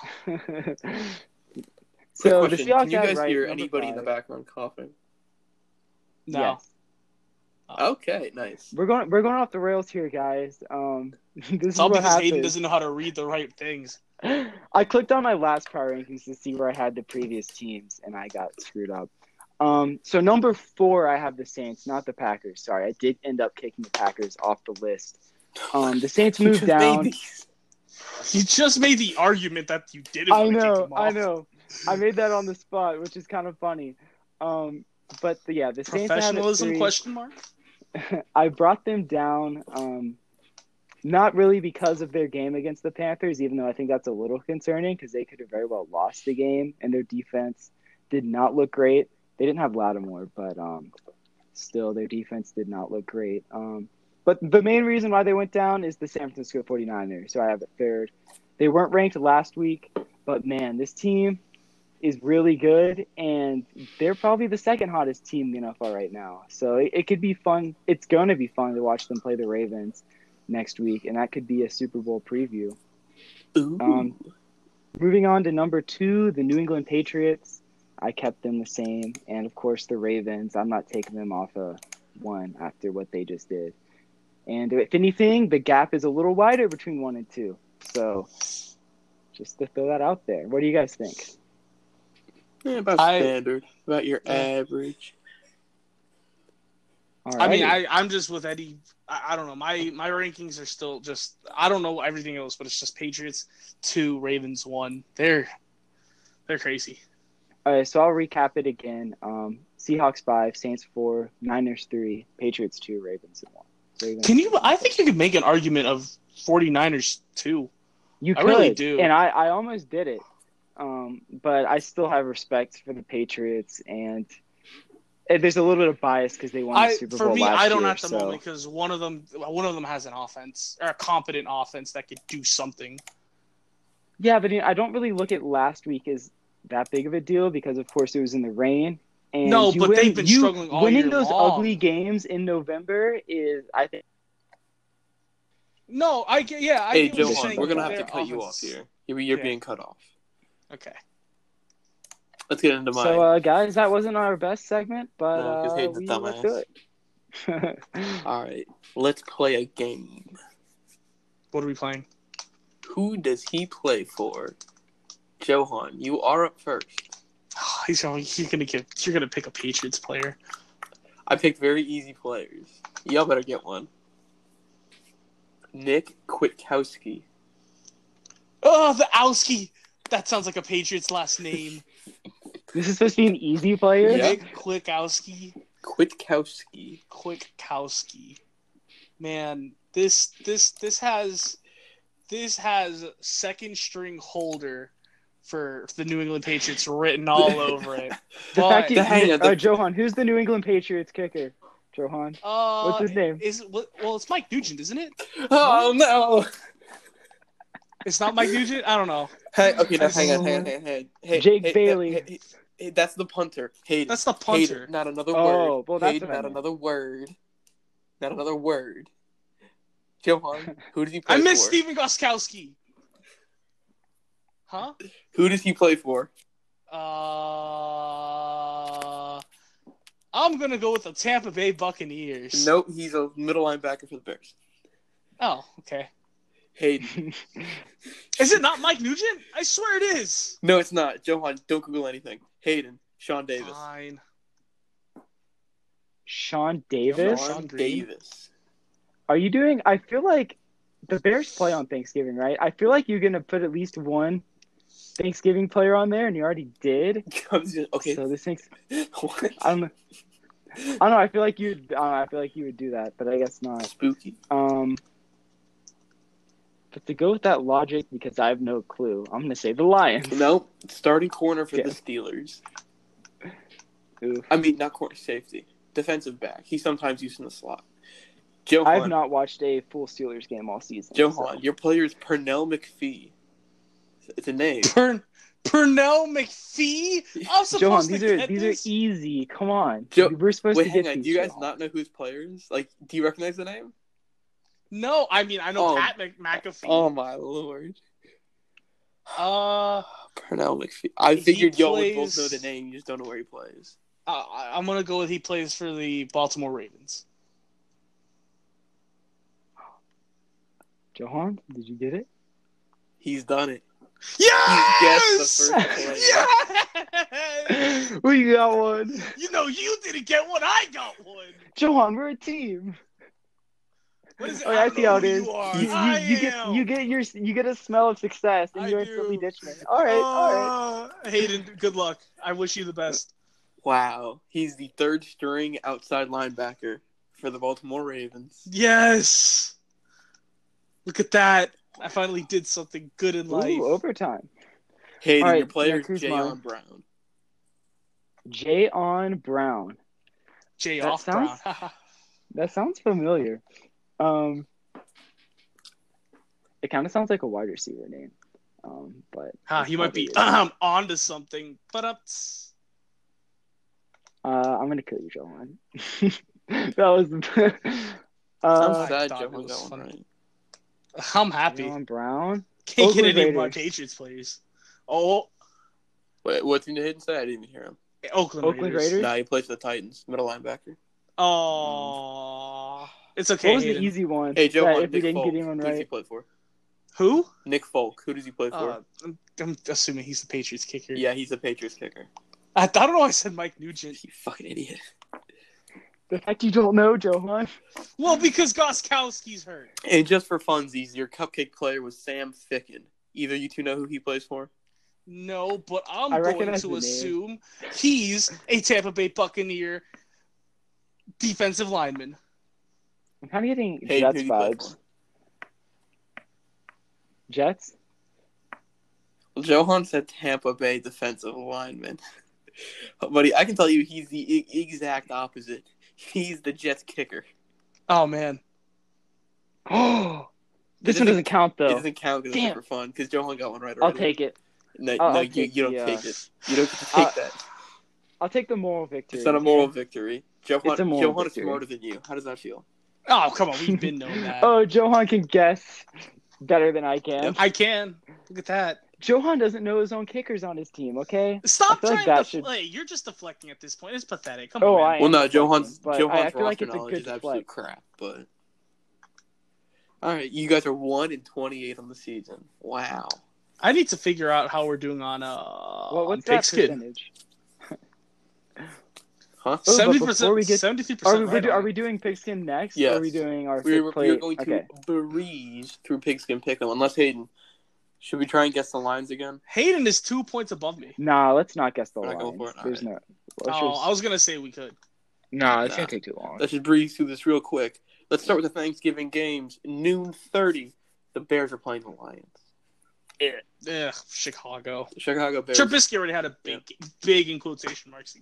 S3: So the Seahawks
S2: can you guys hear
S3: right,
S2: anybody
S3: 5.
S2: in the background coughing?
S1: No.
S3: Yes.
S2: Okay, nice.
S3: We're going off the rails here, guys. This is
S1: all
S3: what
S1: because
S3: happens.
S1: Hayden doesn't know how to read the right things.
S3: I clicked on my last power rankings to see where I had the previous teams, and I got screwed up. So number 4, I have the Saints, not the Packers. Sorry, I did end up kicking the Packers off the list. The Saints moved down.
S1: You just made the argument that you didn't want to kick them off.
S3: I know. I made that on the spot, which is kind of funny. But the Saints
S1: professionalism question mark.
S3: I brought them down. Not really because of their game against the Panthers, even though I think that's a little concerning because they could have very well lost the game, and their defense did not look great. They didn't have Lattimore, but still their defense did not look great. But the main reason why they went down is the San Francisco 49ers, so I have it 3rd. They weren't ranked last week, but man, this team is really good, and they're probably the second hottest team in the NFL right now. So it could be fun. It's going to be fun to watch them play the Ravens next week, and that could be a Super Bowl preview. Moving on to number 2, the New England Patriots. I kept them the same, and of course the Ravens. I'm not taking them off a 1 after what they just did. And if anything, the gap is a little wider between 1 and 2. So just to throw that out there. What do you guys think?
S2: Yeah, about standard, about your average.
S3: Alrighty.
S1: I mean, I'm just with Eddie. I don't know. My rankings are still just. I don't know everything else, but it's just Patriots 2, Ravens 1. They're crazy.
S3: All right, so I'll recap it again. Seahawks 5, Saints 4, Niners 3, Patriots 2, Ravens 1.
S1: I think you could make an argument of 49ers 2.
S3: You could,
S1: I really do.
S3: And I almost did it. But I still have respect for the Patriots, and there's a little bit of bias because they won the Super Bowl last year. For me, I don't
S1: at the moment because one of them has an offense or a competent offense that could do something.
S3: Yeah, but I don't really look at last week as that big of a deal because, of course, it was in the rain. And
S1: they've been struggling all year
S3: winning those
S1: long.
S3: ugly games in November is, I think.
S1: No, I get. Yeah,
S2: hey, Johan, we're gonna have to cut you off here. You're being cut off.
S1: Okay.
S2: Let's get into mine.
S3: So, guys, that wasn't our best segment, but
S2: we
S3: went through it.
S2: All right, let's play a game.
S1: What are we playing?
S2: Who does he play for? Johan, you are up first.
S1: You're gonna pick a Patriots player.
S2: I picked very easy players. Y'all better get one. Nick Kwiatkowski.
S1: Oh, the Owski. That sounds like a Patriots last name.
S3: This is supposed to be an easy player?
S1: Nick Kwiatkowski.
S2: Kwiatkowski.
S1: Man, this has second string holder for the New England Patriots written all over it.
S3: The fact
S1: But
S3: Johan, who's the New England Patriots kicker? Johan, what's his name?
S1: Well, it's Mike Nugent, isn't it?
S2: Oh no,
S1: it's not Mike Nugent. I don't know.
S2: Hey, okay, now hang on. Hey,
S3: Jake Bailey.
S2: Hey, that's the punter. Hayden.
S1: That's the punter.
S2: Hayden, not another word.
S3: Oh, well, that's
S2: Hayden, not another word. Not another word. Johan, who does he play for?
S1: I miss Steven Gostkowski. Huh?
S2: Who does he play for?
S1: I'm gonna go with the Tampa Bay Buccaneers.
S2: Nope, he's a middle linebacker for the Bears.
S1: Oh, okay.
S2: Hayden.
S1: Is it not Mike Nugent? I swear it is.
S2: No, it's not. Johan, don't Google anything. Hayden, Sean Davis.
S1: Fine.
S3: Sean Davis?
S2: Sean Davis.
S3: Are you doing... I feel like the Bears play on Thanksgiving, right? I feel like you're going to put at least one Thanksgiving player on there, and you already did.
S2: Okay.
S3: So this makes...
S2: What?
S3: I don't know. I feel like you would do that, but I guess not.
S2: Spooky.
S3: But to go with that logic, because I have no clue, I'm going to say the Lions.
S2: Nope. Starting corner for the Steelers.
S3: Oof.
S2: I mean, not corner, safety. Defensive back. He's sometimes used in the slot. Johan.
S3: I've not watched a full Steelers game all season.
S2: Johan, your player is Pernell McPhee. It's a name.
S1: Pernell McPhee? I'm supposed
S3: Johan,
S1: to
S3: these are easy. Come on. We're supposed
S2: to
S3: get
S2: these.
S3: these.
S2: Do you guys not know whose players? Like, do you recognize the name?
S1: No, I mean, I know Pat McAfee.
S2: Oh, my Lord.
S1: Pernell
S2: McPhee. I figured y'all would both know the name. You just don't know where he plays.
S1: I'm going to go with he plays for the Baltimore Ravens.
S3: Johan, did you get it?
S2: He's done it.
S1: Yes!
S2: He guessed the first play.
S1: Yes!
S3: We got one.
S1: You know, you didn't get one. I got one.
S3: Johan, we're a team.
S1: What is it?
S3: I see how it is.
S1: You
S3: You get a smell of success, and you instantly ditch me. All right.
S1: Hayden, good luck. I wish you the best.
S2: Wow, he's the third string outside linebacker for the Baltimore Ravens.
S1: Yes. Look at that. I finally did something good in life.
S3: Ooh, overtime.
S2: Hayden, your player is Jayon Brown.
S3: Jayon Brown.
S1: Brown.
S3: That sounds familiar. It kind of sounds like a wide receiver name. But
S1: he might be onto something. But
S3: I'm gonna kill you, Johan. That was.
S2: I'm sad Johan got one right.
S1: I'm happy.
S3: Jayon Brown.
S1: Can't get any of my Patriots players. Oh.
S2: Wait, what's in the hidden say? I didn't even hear him.
S1: Oakland Raiders.
S2: Nah, he plays for the Titans, middle linebacker.
S1: Oh, it's okay.
S3: What was the easy one?
S2: Hey, Joe,
S3: if we didn't get anyone
S2: right. Who does he play for?
S1: Who?
S2: Nick Folk. Who does he play for?
S1: I'm assuming he's the Patriots kicker.
S2: Yeah, he's the Patriots kicker.
S1: I don't know why I said Mike Nugent.
S2: You fucking idiot.
S3: The fact you don't know, Johan.
S1: Well, because Gostkowski's hurt.
S2: And just for funsies, your cupcake player was Sam Ficken. Either you two know who he plays for?
S1: No, but I'm going to assume he's a Tampa Bay Buccaneer defensive lineman.
S3: I'm kind of getting Jets vibes. Jets?
S2: Well, Johan said Tampa Bay defensive lineman. Buddy, I can tell you he's the exact opposite. He's the Jets kicker.
S1: Oh, man.
S3: Oh, this one doesn't count, though.
S2: It doesn't count because it's for fun, because Johan got one right already.
S3: I'll take it.
S2: No, you don't take it. You don't get to take that.
S3: I'll take the moral victory.
S2: It's not a moral victory. Johan
S3: victory.
S2: Is smarter than you. How does that feel?
S1: Oh, come on. We've been knowing that.
S3: Oh, Johan can guess better than I can.
S1: Yep. I can. Look at that.
S3: Johan doesn't know his own kickers on his team, okay?
S1: Stop trying to play. You're just deflecting at this point. It's pathetic. Come on.
S2: Well, no, Johan's roster
S3: like it's
S2: knowledge is absolute crap, but... All right, you guys are 1-28 on the season. Wow.
S1: I need to figure out how we're doing on
S3: what's that percentage?
S2: Huh?
S1: 70%. 73%.
S3: Are we doing Pigskin next?
S2: Yes.
S3: Or are we doing our
S2: We're going to breeze through Pigskin Pick'em. Unless Hayden, should we try and guess the lines again?
S1: Hayden is 2 points above me.
S3: Nah, let's not guess the lines.
S2: Go for it.
S3: There's
S2: right.
S3: no.
S1: I was gonna say we could.
S3: Nah, it's gonna take too long.
S2: Let's just breeze through this real quick. Let's start with the Thanksgiving games. Noon 30. The Bears are playing the Lions.
S1: Chicago.
S2: Chicago Bears.
S1: Trubisky already had a big in quotation marks.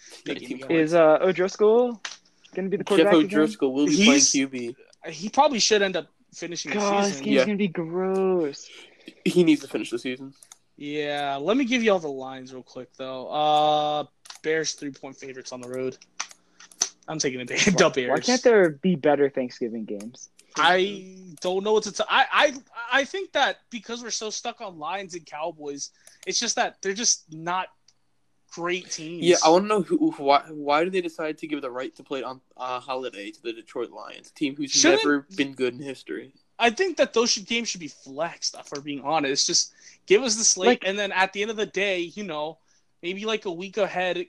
S3: Is O'Driscoll going to be the quarterback
S2: Jeff O'Driscoll will be playing QB.
S1: He probably should end up finishing the season.
S3: This game's going to be gross.
S2: He needs to finish the season.
S1: Yeah, let me give you all the lines real quick, though. Bears 3-point favorites on the road. I'm taking the Bears.
S3: Why can't there be better Thanksgiving games?
S1: I don't know what to tell. I think that because we're so stuck on Lions and Cowboys, it's just that they're just not great teams.
S2: Yeah, I want to know why do they decide to give the right to play on holiday to the Detroit Lions, a team who's never been good in history.
S1: I think that those games should be flexed, if we're being honest. Just give us the slate, and then at the end of the day, maybe like a week ahead,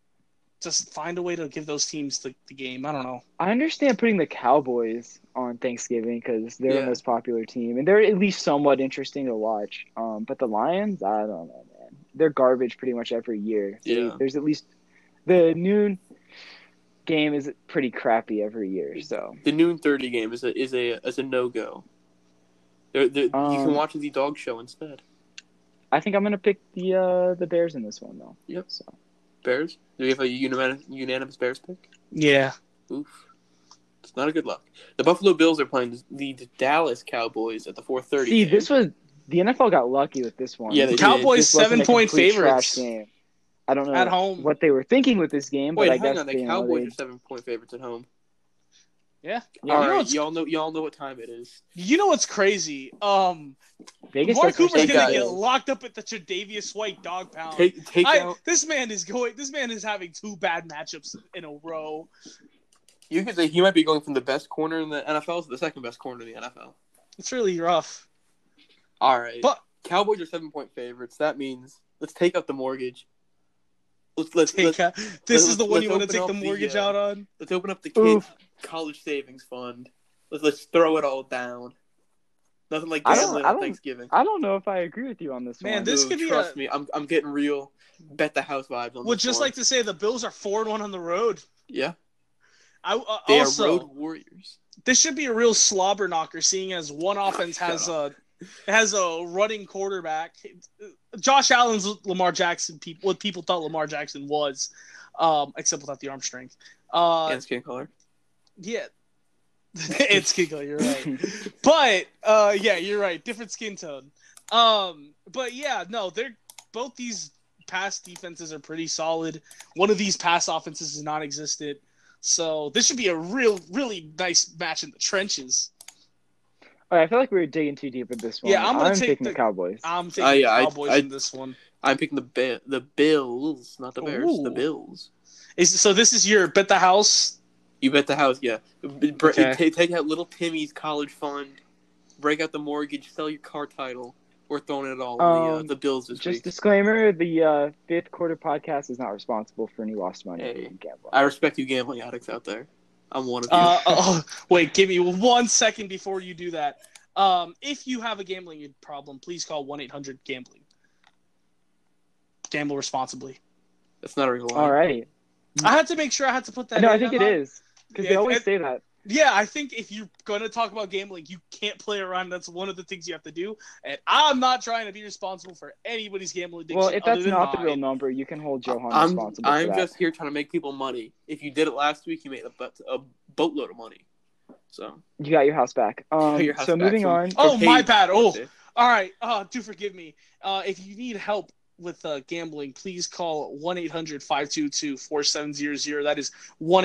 S1: just find a way to give those teams the game. I don't know.
S3: I understand putting the Cowboys on Thanksgiving because they're the most popular team, and they're at least somewhat interesting to watch. But the Lions, I don't know, man. They're garbage pretty much every year.
S2: Yeah.
S3: There's at least the noon game is pretty crappy every year. So
S2: the noon 30 game is a no-go. You can watch the dog show instead.
S3: I think I'm gonna pick the Bears in this one though.
S2: Yep.
S3: So
S2: Bears? Do we have a unanimous Bears pick?
S1: Yeah.
S2: Oof. It's not a good luck. The Buffalo Bills are playing the Dallas Cowboys at the 4:30.
S3: See, this was the NFL got lucky with this one.
S2: Yeah, the
S1: Cowboys 7-point favorites.
S3: Game. I don't know
S1: at home
S3: what they were thinking with this game,
S2: but
S3: I guess
S2: the Cowboys are 7-point favorites at home.
S1: Yeah.
S2: All right, y'all know what time it is.
S1: You know what's crazy?
S3: Vegas
S1: Mark Cooper's gonna get locked up at the Tre'Davious White dog pound. This man is having two bad matchups in a row.
S2: You could say he might be going from the best corner in the NFL to the second best corner in the NFL.
S1: It's really rough.
S2: All right,
S1: but
S2: Cowboys are 7-point favorites. That means let's take out the mortgage.
S1: This is the one you want to take the mortgage out on.
S2: Let's open up the kids' college savings fund. Let's throw it all down. Nothing like gambling on Thanksgiving.
S3: I don't know if I agree with you on this one.
S1: Man, this could be
S2: trust me. I'm getting real bet the house vibes on.
S1: Would just like to say the Bills are 4-1 on the road.
S2: Yeah.
S1: They
S2: are road warriors.
S1: This should be a real slobber knocker, seeing as one offense has a running quarterback. Josh Allen's Lamar Jackson. What people thought Lamar Jackson was, except without the arm strength.
S2: And skin color.
S1: Yeah. It's skin color, you're right. But you're right. Different skin tone. But yeah, no, they're both these pass defenses are pretty solid. One of these pass offenses is non-existent. So this should be a really nice match in the trenches.
S3: All right, I feel like we were digging too deep with this one.
S1: Yeah, I'm
S3: taking the Cowboys.
S1: I'm taking the Cowboys in this one.
S2: I'm picking the Bills, not the Bears. Ooh. The Bills.
S1: So this is your bet the house?
S2: You bet the house, yeah. Okay. Take out little Timmy's college fund, break out the mortgage, sell your car title. We're throwing it all on the Bills this week.
S3: Just disclaimer, the fifth quarter podcast is not responsible for any lost money from gambling.
S2: I respect you gambling addicts out there. I'm one of you.
S1: Wait, give me 1 second before you do that. If you have a gambling problem, please call 1-800-GAMBLING. Gamble responsibly.
S2: That's not a real line.
S3: All right.
S1: I had to make sure I had to put that in.
S3: No, I think it is. Because they always say that.
S1: Yeah, I think if you're going to talk about gambling, you can't play around. That's one of the things you have to do. And I'm not trying to be responsible for anybody's gambling addiction.
S3: Well, if that's not the real number, you can hold Johan responsible
S2: I'm just here trying to make people money. If you did it last week, you made a boatload of money. So
S3: you got your house back. Moving on.
S1: Oh, my bad. Oh, all right. Do forgive me. If you need help with gambling, please call 1-800-522-4700. That is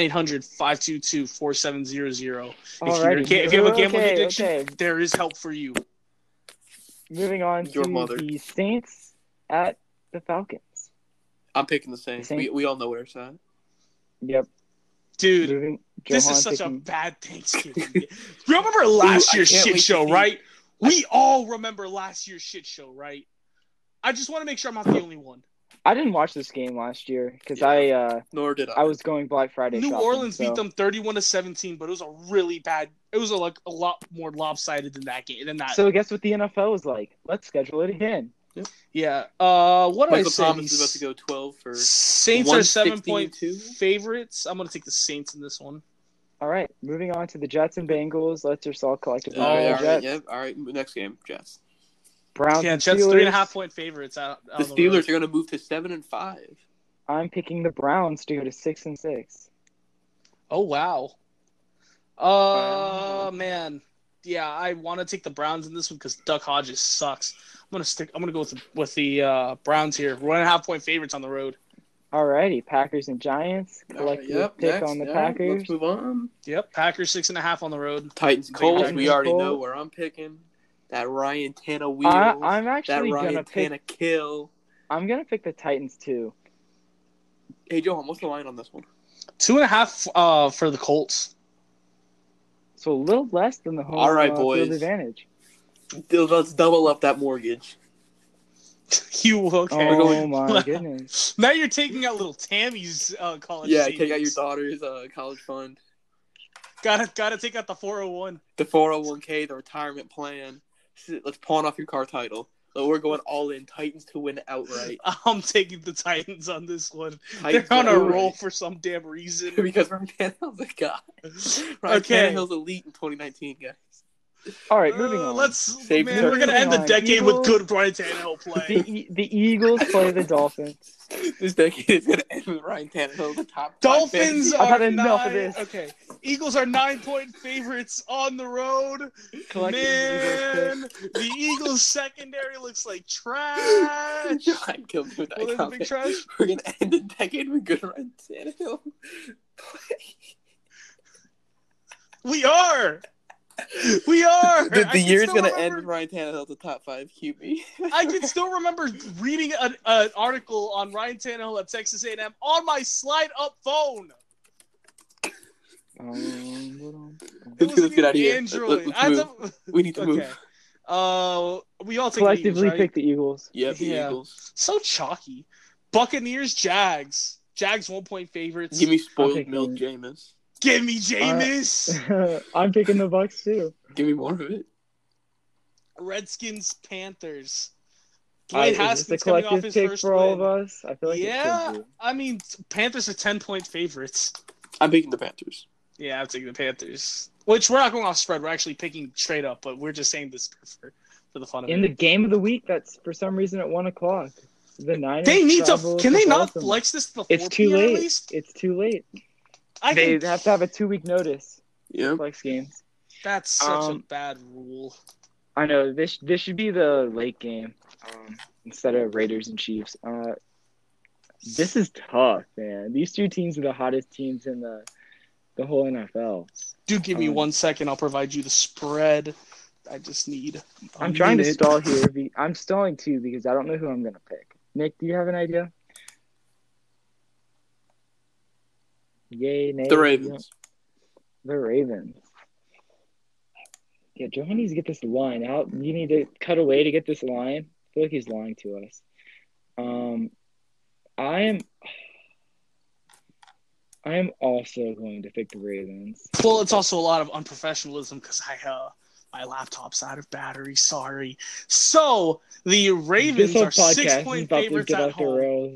S1: 1-800-522-4700. If you have a gambling addiction, there is help for you.
S3: Moving on to the Saints at the Falcons.
S2: I'm picking the Saints. We all know where it's at.
S3: Yep.
S1: Dude, this is such a bad Thanksgiving. Remember last year's shit show, right? We all remember last year's shit show, right? I just want to make sure I'm not the only one.
S3: I didn't watch this game last year because
S2: nor did I.
S3: I was going Black Friday
S1: New
S3: shopping,
S1: Orleans beat them 31-17, but it was a really bad. It was a lot more lopsided than that game.
S3: So guess what the NFL was like? Let's schedule it again.
S2: Yep.
S1: Yeah. What
S2: Michael Thomas is about to go 12 for
S1: Saints are 7-point favorites. I'm gonna take the Saints in this one.
S3: All right, moving on to the Jets and Bengals. Let's just all collectively
S2: All
S3: go
S2: right,
S3: Jets.
S2: all right. Next game, Jets.
S3: Browns
S1: Yeah,
S3: and
S1: Jets
S3: Steelers.
S1: 3.5-point favorites out.
S2: The Steelers are going to move to 7-5.
S3: I'm picking the Browns to go to 6-6.
S1: Oh wow. Man. Yeah, I want to take the Browns in this one because Duck Hodges sucks. I'm gonna go with the Browns here. 1.5-point favorites on the road.
S3: Alrighty, Packers and Giants. Collective pick
S2: next.
S3: on the
S2: All
S3: Packers.
S2: Right, let's move on.
S1: Yep, Packers 6.5 on the road.
S2: Titans Colts.
S1: Jackson.
S2: We already know
S3: Colts.
S2: where I'm picking. That Ryan Tannehill wheels.
S3: I'm actually
S2: that Ryan
S3: gonna pick.
S2: Tannehill kill.
S3: I'm gonna pick the Titans too.
S2: Hey Johan, what's the line on this one?
S1: 2.5 for the Colts.
S3: So a little less than the home
S2: All right,
S3: field
S2: boys.
S3: advantage.
S2: Let's double up that mortgage.
S1: You okay?
S3: Oh my goodness!
S1: Now you're taking out little Tammy's college.
S2: Yeah,
S1: savings.
S2: take out your daughter's college fund.
S1: Gotta take out the 401.
S2: The 401k, the retirement plan. Let's pawn off your car title. So we're going all in. Titans to win outright.
S1: I'm taking the Titans on this one.
S2: Titans
S1: They're on a
S2: outright.
S1: roll for some damn reason.
S2: Because Ryan Tannehill's a guy. Ryan
S1: Okay.
S2: Tannehill's elite in 2019, guys.
S3: All right, moving on.
S2: Save
S1: Man,
S2: the
S1: we're gonna end the
S3: moving on.
S1: decade
S3: Eagles-
S1: with good Ryan Tannehill play.
S3: The Eagles play the Dolphins.
S2: This decade is going to end with Ryan Tannehill, the top
S1: Dolphins
S3: I've
S1: are
S3: had enough of
S1: 9.
S3: this.
S1: Okay, Eagles are 9-point favorites on the road.
S3: Collective
S1: Man,
S3: Eagles
S1: the Eagles secondary looks like trash.
S2: I killed me with that
S1: Well, there's a big
S2: comment.
S1: trash.
S2: We're going to end the decade with good Ryan Tannehill.
S1: We are. We are.
S2: The year is going to end with Ryan Tannehill the top 5 QB.
S1: I can still remember reading an article on Ryan Tannehill at Texas A&M on my slide-up phone. It was
S2: Let's get out of here.
S1: Android.
S2: Let's move. We need to move.
S1: We all take
S3: collectively
S1: the Eagles, right?
S3: pick the Eagles.
S2: Yep, the
S1: Yeah.
S2: Eagles.
S1: So chalky. Buccaneers, Jags. Jags 1-point favorites.
S2: Give me spoiled
S3: taking-
S2: milk, Jameis.
S1: Give me Jameis.
S3: I'm picking the Bucks too.
S2: Give me more of it.
S1: Redskins, Panthers.
S3: Is
S1: Dwayne
S3: this a
S1: Haskins coming off
S3: collective
S1: his
S3: pick
S1: first
S3: for all
S1: win.
S3: of us? I feel like it
S1: Yeah,
S3: could be.
S1: I mean, Panthers are 10-point favorites.
S2: I'm picking the Panthers.
S1: Yeah, I'm taking the Panthers. Which we're not going off spread. We're actually picking straight up, but we're just saying this for the fun of
S3: In the
S1: it.
S3: game of the week, that's for some reason at 1:00. The Niners.
S1: They need to.
S3: travel
S1: Can they not
S3: Baltimore.
S1: flex this to the 4
S3: It's too
S1: p.m. at
S3: late.
S1: least?
S3: It's too late.
S1: I
S3: They
S1: can,
S3: have to have a 2-week notice.
S2: Yep.
S3: Flex games.
S1: that's such a
S3: Um,
S1: bad rule.
S3: I know this should be the late game instead of Raiders and Chiefs. This is tough, man. These two teams are the hottest teams in the whole NFL.
S1: Do give me 1 second. I'll provide you the spread. I just need.
S3: I'm trying to stall here. I'm stalling too because I don't know who I'm gonna pick. Nick, do you have an idea? Yay, nay.
S2: The Ravens.
S3: The Ravens. Yeah, Joe needs to get this line out. You need to cut away to get this line. I feel like he's lying to us. I am also going to pick the Ravens.
S1: Well, it's also a lot of unprofessionalism because my laptop's out of battery. Sorry. So the Ravens
S3: This whole
S1: are
S3: podcast is
S1: 6-point
S3: about to
S1: favorites
S3: get
S1: at
S3: off the
S1: home.
S3: rails.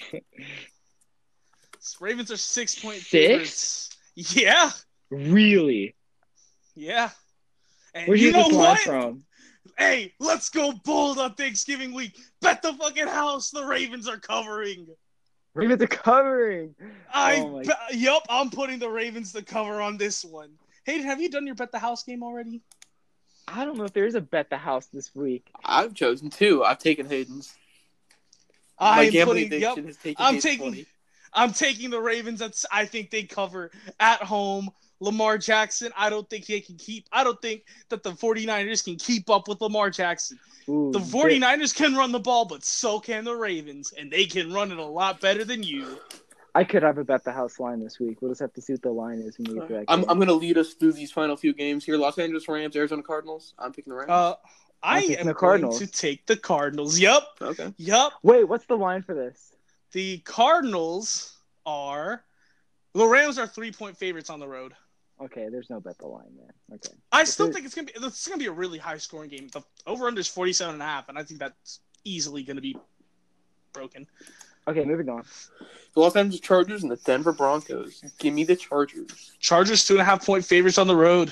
S1: Ravens are 6-point
S3: 6?
S1: favorites. Yeah,
S3: Really?
S1: yeah. And
S3: Where'd
S1: you
S3: you get
S1: know
S3: this line
S1: what?
S3: from?
S1: Hey, let's go bold on Thanksgiving week. Bet the fucking house the Ravens are covering.
S3: Ravens are covering. Oh my-
S1: Yup, I'm putting the Ravens to cover on this one. Hayden, have you done your bet the house game already?
S3: I don't know if there is a bet the house this week.
S2: I've chosen 2. I've taken Hayden's.
S1: I'm
S2: gambling
S1: putting. Yep,
S2: addiction has taken
S1: I'm
S2: Hayden's
S1: taking.
S2: 20.
S1: I'm taking the Ravens. I think they cover at home. Lamar Jackson, I don't think that the 49ers can keep up with Lamar Jackson.
S3: Ooh,
S1: The 49ers can run the ball, but so can the Ravens, and they can run it a lot better than you.
S3: I could have a bet the house line this week. We'll just have to see what the line is when we get to that
S2: I'm
S3: game.
S2: going to lead us through these final few games here. Los Angeles Rams, Arizona Cardinals. I'm picking the Rams.
S1: I
S3: picking
S1: am
S3: the
S1: going
S3: Cardinals.
S1: to take the Cardinals. Yup.
S2: Okay.
S3: Wait, what's the line for this?
S1: The Cardinals are – the Rams are 3-point favorites on the road.
S3: Okay, there's no bet the line there. Okay.
S1: I still think it's gonna be a really high scoring game. The over under is 47.5, and I think that's easily gonna be broken.
S3: Okay, moving on.
S2: The Los Angeles Chargers and the Denver Broncos. Give me the Chargers.
S1: Chargers 2.5-point favorites on the road.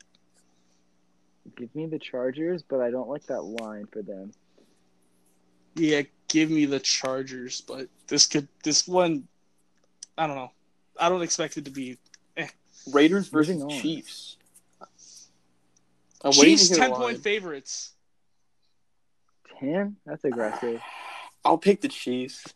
S3: Give me the Chargers, but I don't like that line for them.
S1: Yeah, give me the Chargers, but this one, I don't know. I don't expect it to be.
S2: Raiders versus Chiefs.
S1: Chiefs 10-point favorites.
S3: 10? That's aggressive.
S2: I'll pick the Chiefs.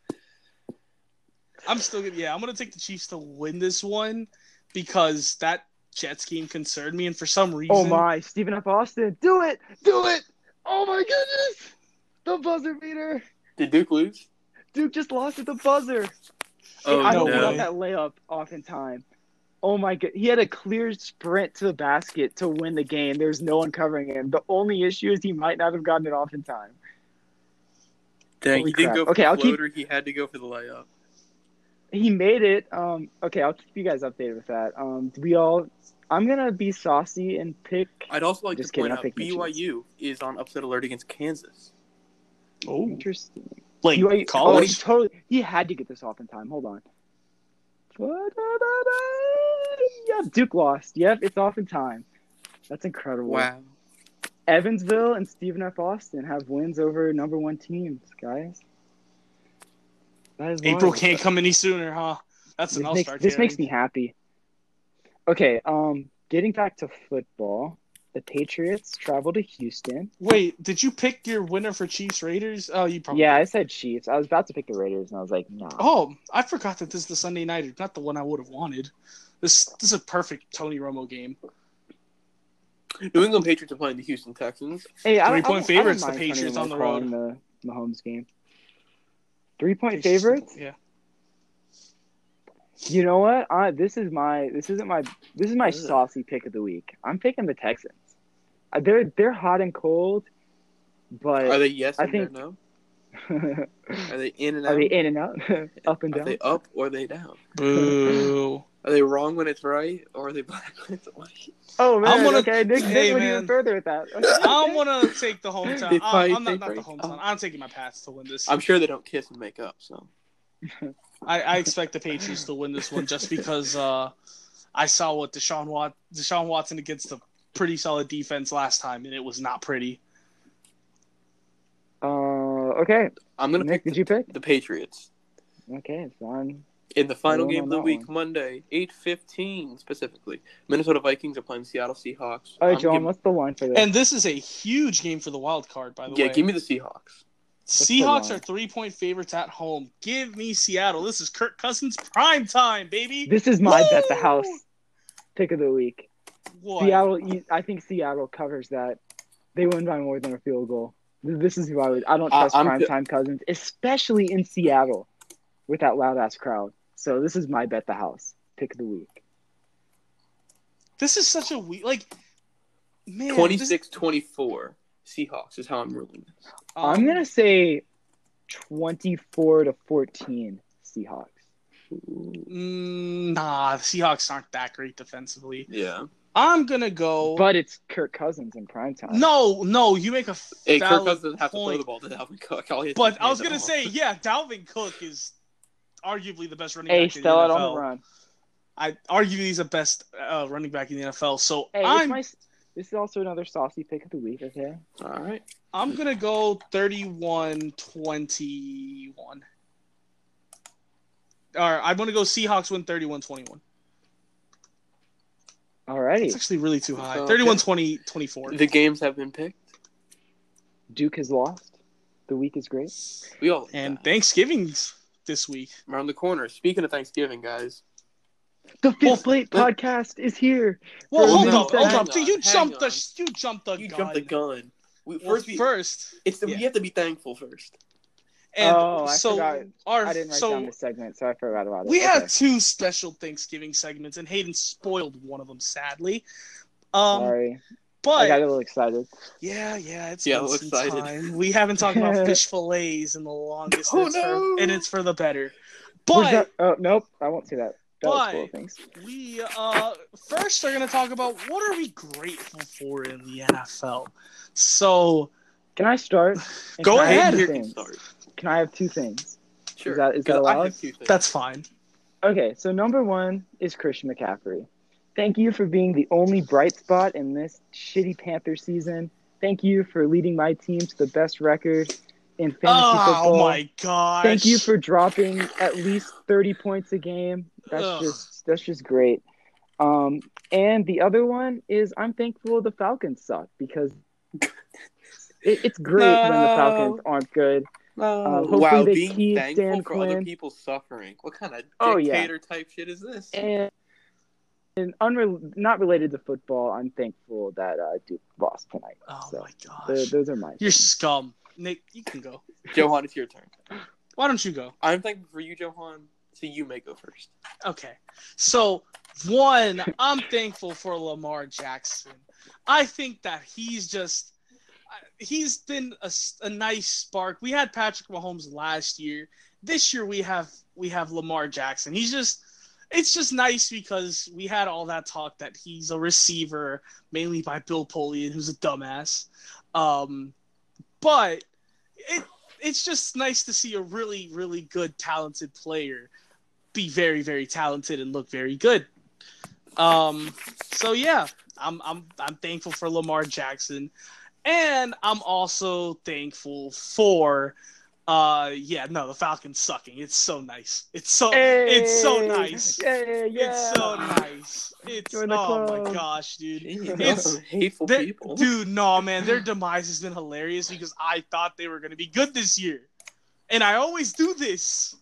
S1: I'm gonna take the Chiefs to win this one because that Jets game concerned me, and for some reason,
S3: oh my, Stephen F. Austin, do it! Oh my goodness, the buzzer beater.
S2: Did Duke lose?
S3: Duke just lost at the buzzer.
S2: Oh
S3: I don't
S2: no!
S3: want that layup off in time. Oh my god, he had a clear sprint to the basket to win the game. There's no one covering him. The only issue is he might not have gotten it off in time.
S2: Dang, he didn't go for the floater. He had to go for the layup.
S3: He made it. Okay, I'll keep you guys updated with that. I'm gonna be saucy and pick.
S2: I'd also like to point out BYU is on upset alert against Kansas.
S3: Oh, interesting.
S1: Like BYU, college?
S3: He had to get this off in time. Hold on. Yep, Duke lost. Yep, it's off in time. That's incredible.
S2: Wow.
S3: Evansville and Stephen F. Austin have wins over number 1 teams, guys.
S1: April can't come any sooner, huh? That's an all-star.
S3: This makes me happy. Okay, getting back to football, the Patriots travel to Houston.
S1: Wait, did you pick your winner for Chiefs Raiders? Oh, you probably.
S3: Yeah, I said Chiefs. I was about to pick the Raiders, and I was like, nah.
S1: Oh, I forgot that this is the Sunday nighter, not the one I would have wanted. This is a perfect Tony Romo game.
S2: New England Patriots are playing the Houston Texans.
S3: Hey,
S1: 3-point favorites. The Patriots on the road.
S3: The Mahomes game. 3-point favorites?
S1: Yeah.
S3: You know what? This is my saucy pick of the week. I'm picking the Texans. They're hot and cold, but
S2: are they yes and no? Are they in and out?
S3: Are they in and out? Up and down?
S2: Are they up or are they down?
S1: Boo.
S2: Are they wrong when it's right or are they black when it's white?
S3: Oh man, okay. Nick went even further with that. Okay.
S1: I'm gonna take the hometown. I'm not the hometown. I'm taking my Pats to win this.
S2: I'm sure they don't kiss and make up. So
S1: I expect the Patriots to win this one just because I saw what Deshaun Watson against a pretty solid defense last time, and it was not pretty.
S3: Okay.
S2: I'm gonna pick.
S3: Did you pick
S2: the Patriots?
S3: Okay, fine.
S2: In the final game of the week, Monday, 8:15 specifically, Minnesota Vikings are playing the Seattle Seahawks.
S3: All right, John, what's the line for this?
S1: And this is a huge game for the wild card, by the way.
S2: Yeah, give me the Seahawks.
S1: Seahawks are 3-point favorites at home. Give me Seattle. This is Kirk Cousins prime time, baby.
S3: This is my bet the house pick of the week.
S1: What?
S3: Seattle. I think Seattle covers that. They win by more than a field goal. This is who I don't trust primetime Cousins, especially in Seattle with that loud ass crowd. So this is my bet the house pick of the week.
S1: This is such a week, man.
S2: 26-24 Seahawks is how I'm ruling this.
S3: I'm gonna say 24-14 Seahawks.
S1: Nah, the Seahawks aren't that great defensively.
S2: Yeah.
S1: I'm gonna go,
S3: but it's Kirk Cousins in primetime.
S1: No, you make a
S2: Kirk Cousins doesn't have to throw the ball to Dalvin Cook.
S1: But I was gonna say, yeah, Dalvin Cook is arguably the best running back in the NFL.
S3: On the run.
S1: Arguably he's the best running back in the NFL. So
S3: this is also another saucy pick of the week. Okay.
S2: All right.
S1: I'm gonna go 31-21. All right, I'm gonna go Seahawks win 31-21.
S3: Alrighty.
S1: It's actually really too high. 31-24.
S2: The games have been picked.
S3: Duke has lost. The week is great.
S1: Thanksgiving's this week.
S2: Around the corner. Speaking of Thanksgiving, guys.
S3: The Fifth Plate podcast is here.
S1: Well, hold up. You jumped the gun.
S2: We have to be thankful first.
S1: And
S3: I forgot. I didn't write down the segment, so I forgot about it.
S1: We had 2 special Thanksgiving segments, and Hayden spoiled one of them, sadly.
S3: Sorry.
S1: But
S3: I got a little excited.
S1: Yeah, it's been some time. We haven't talked about fish fillets in the longest, and it's for the better. But
S3: nope, I won't say that.
S1: But we first are going to talk about what are we grateful for in the NFL. So,
S3: can I start?
S1: Go ahead.
S3: Can I have 2 things?
S2: Sure.
S3: Is that
S2: I
S3: allowed?
S2: have 2 things.
S1: That's fine.
S3: Okay, so number 1 is Christian McCaffrey. Thank you for being the only bright spot in this shitty Panther season. Thank you for leading my team to the best record in fantasy football.
S1: Oh my gosh.
S3: Thank you for dropping at least 30 points a game. That's just great. And the other one is I'm thankful the Falcons suck because it's great when the Falcons aren't good. Hopefully they
S2: being
S3: keep
S2: thankful
S3: Dan
S2: for
S3: Quinn.
S2: other people's suffering. What kind of dictator type shit is this?
S3: And not related to football, I'm thankful that Duke lost tonight.
S1: Oh
S3: so
S1: my gosh.
S3: Those are my
S1: You're
S3: things.
S1: scum. Nick, you can go.
S2: Johan, it's your turn.
S1: Why don't you go?
S2: I'm thankful for you, Johan, so you may go first.
S1: Okay. So, one, I'm thankful for Lamar Jackson. I think that he's been a nice spark. We had Patrick Mahomes last year. This year we have Lamar Jackson. It's just nice because we had all that talk that he's a receiver, mainly by Bill Polian, who's a dumbass. But it's just nice to see a really, really good, talented player be very, very talented and look very good. So yeah, I'm thankful for Lamar Jackson, and I'm also thankful for the Falcons sucking. It's so nice. It's so nice.
S3: Yeah.
S1: It's so nice.
S3: Join the club.
S1: My gosh, dude.
S2: It's hateful people.
S1: Dude, no, man. Their demise has been hilarious because I thought they were going to be good this year. And I always do this.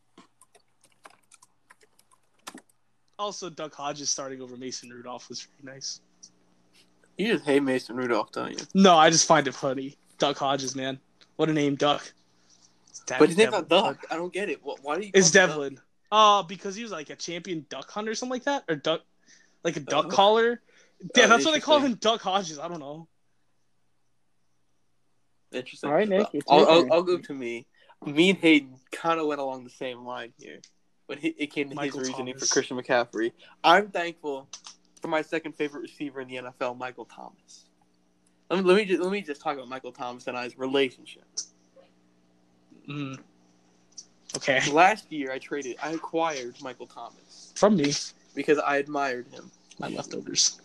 S1: Also, Duck Hodges starting over Mason Rudolph was really nice.
S2: You just hate Mason Rudolph, don't you?
S1: No, I just find it funny. Duck Hodges, man. What a name, Duck.
S2: But his name's not Duck. I don't get it. Why do you call
S1: It's
S2: him
S1: Devlin.
S2: Duck?
S1: Because he was like a champion duck hunter or something like that? Or duck, like a duck caller? Yeah, that's what they call him, Duck Hodges. I don't know.
S2: Interesting.
S3: All right, Nick.
S2: I'll go to me. Me and Hayden kind of went along the same line here. But it came to his reasoning for Christian McCaffrey. I'm thankful for my second favorite receiver in the NFL, Michael Thomas. Let me just talk about Michael Thomas and I's relationship.
S1: Okay.
S2: Last year, I acquired Michael Thomas
S1: from me
S2: because I admired him.
S1: My leftovers.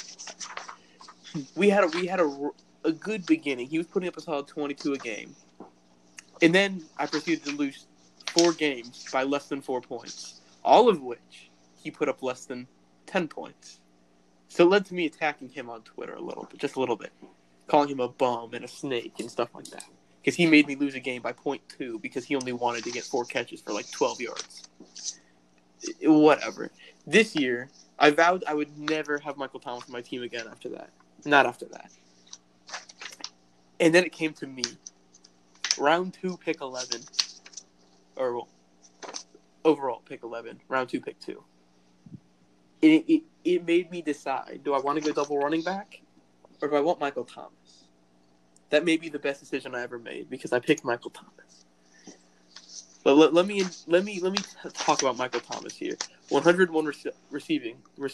S2: We had a good beginning. He was putting up a solid 22 a game, and then I proceeded to lose 4 games by less than 4 points, all of which he put up less than 10 points. So it led to me attacking him on Twitter just a little bit, calling him a bum and a snake and stuff like that. Because he made me lose a game by 0.2 because he only wanted to get 4 catches for like 12 yards. Whatever. This year, I vowed I would never have Michael Thomas on my team again after that. Not after that. And then it came to me. Round 2, pick 11. Overall, pick 11. Round 2, pick 2. It made me decide, do I want to go double running back? Or do I want Michael Thomas? That may be the best decision I ever made because I picked Michael Thomas. But let me talk about Michael Thomas here. 101 receiving.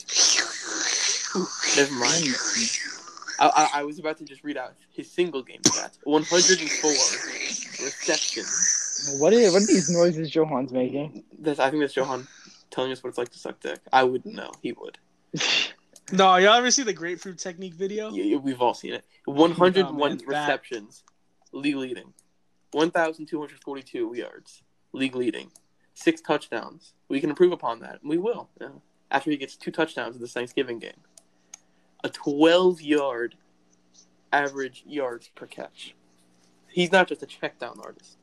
S2: Never mind. I was about to just read out his single game stats. 104 receptions.
S3: What are these noises Johan's making?
S2: I think that's Johan telling us what it's like to suck dick. I wouldn't know. He would.
S1: No, y'all ever see the grapefruit technique video?
S2: Yeah, we've all seen it. 101 receptions, league leading. 1,242 yards, league leading. 6 touchdowns. We can improve upon that. We will. Yeah. After he gets 2 touchdowns in this Thanksgiving game. A 12-yard average yards per catch. He's not just a check down artist.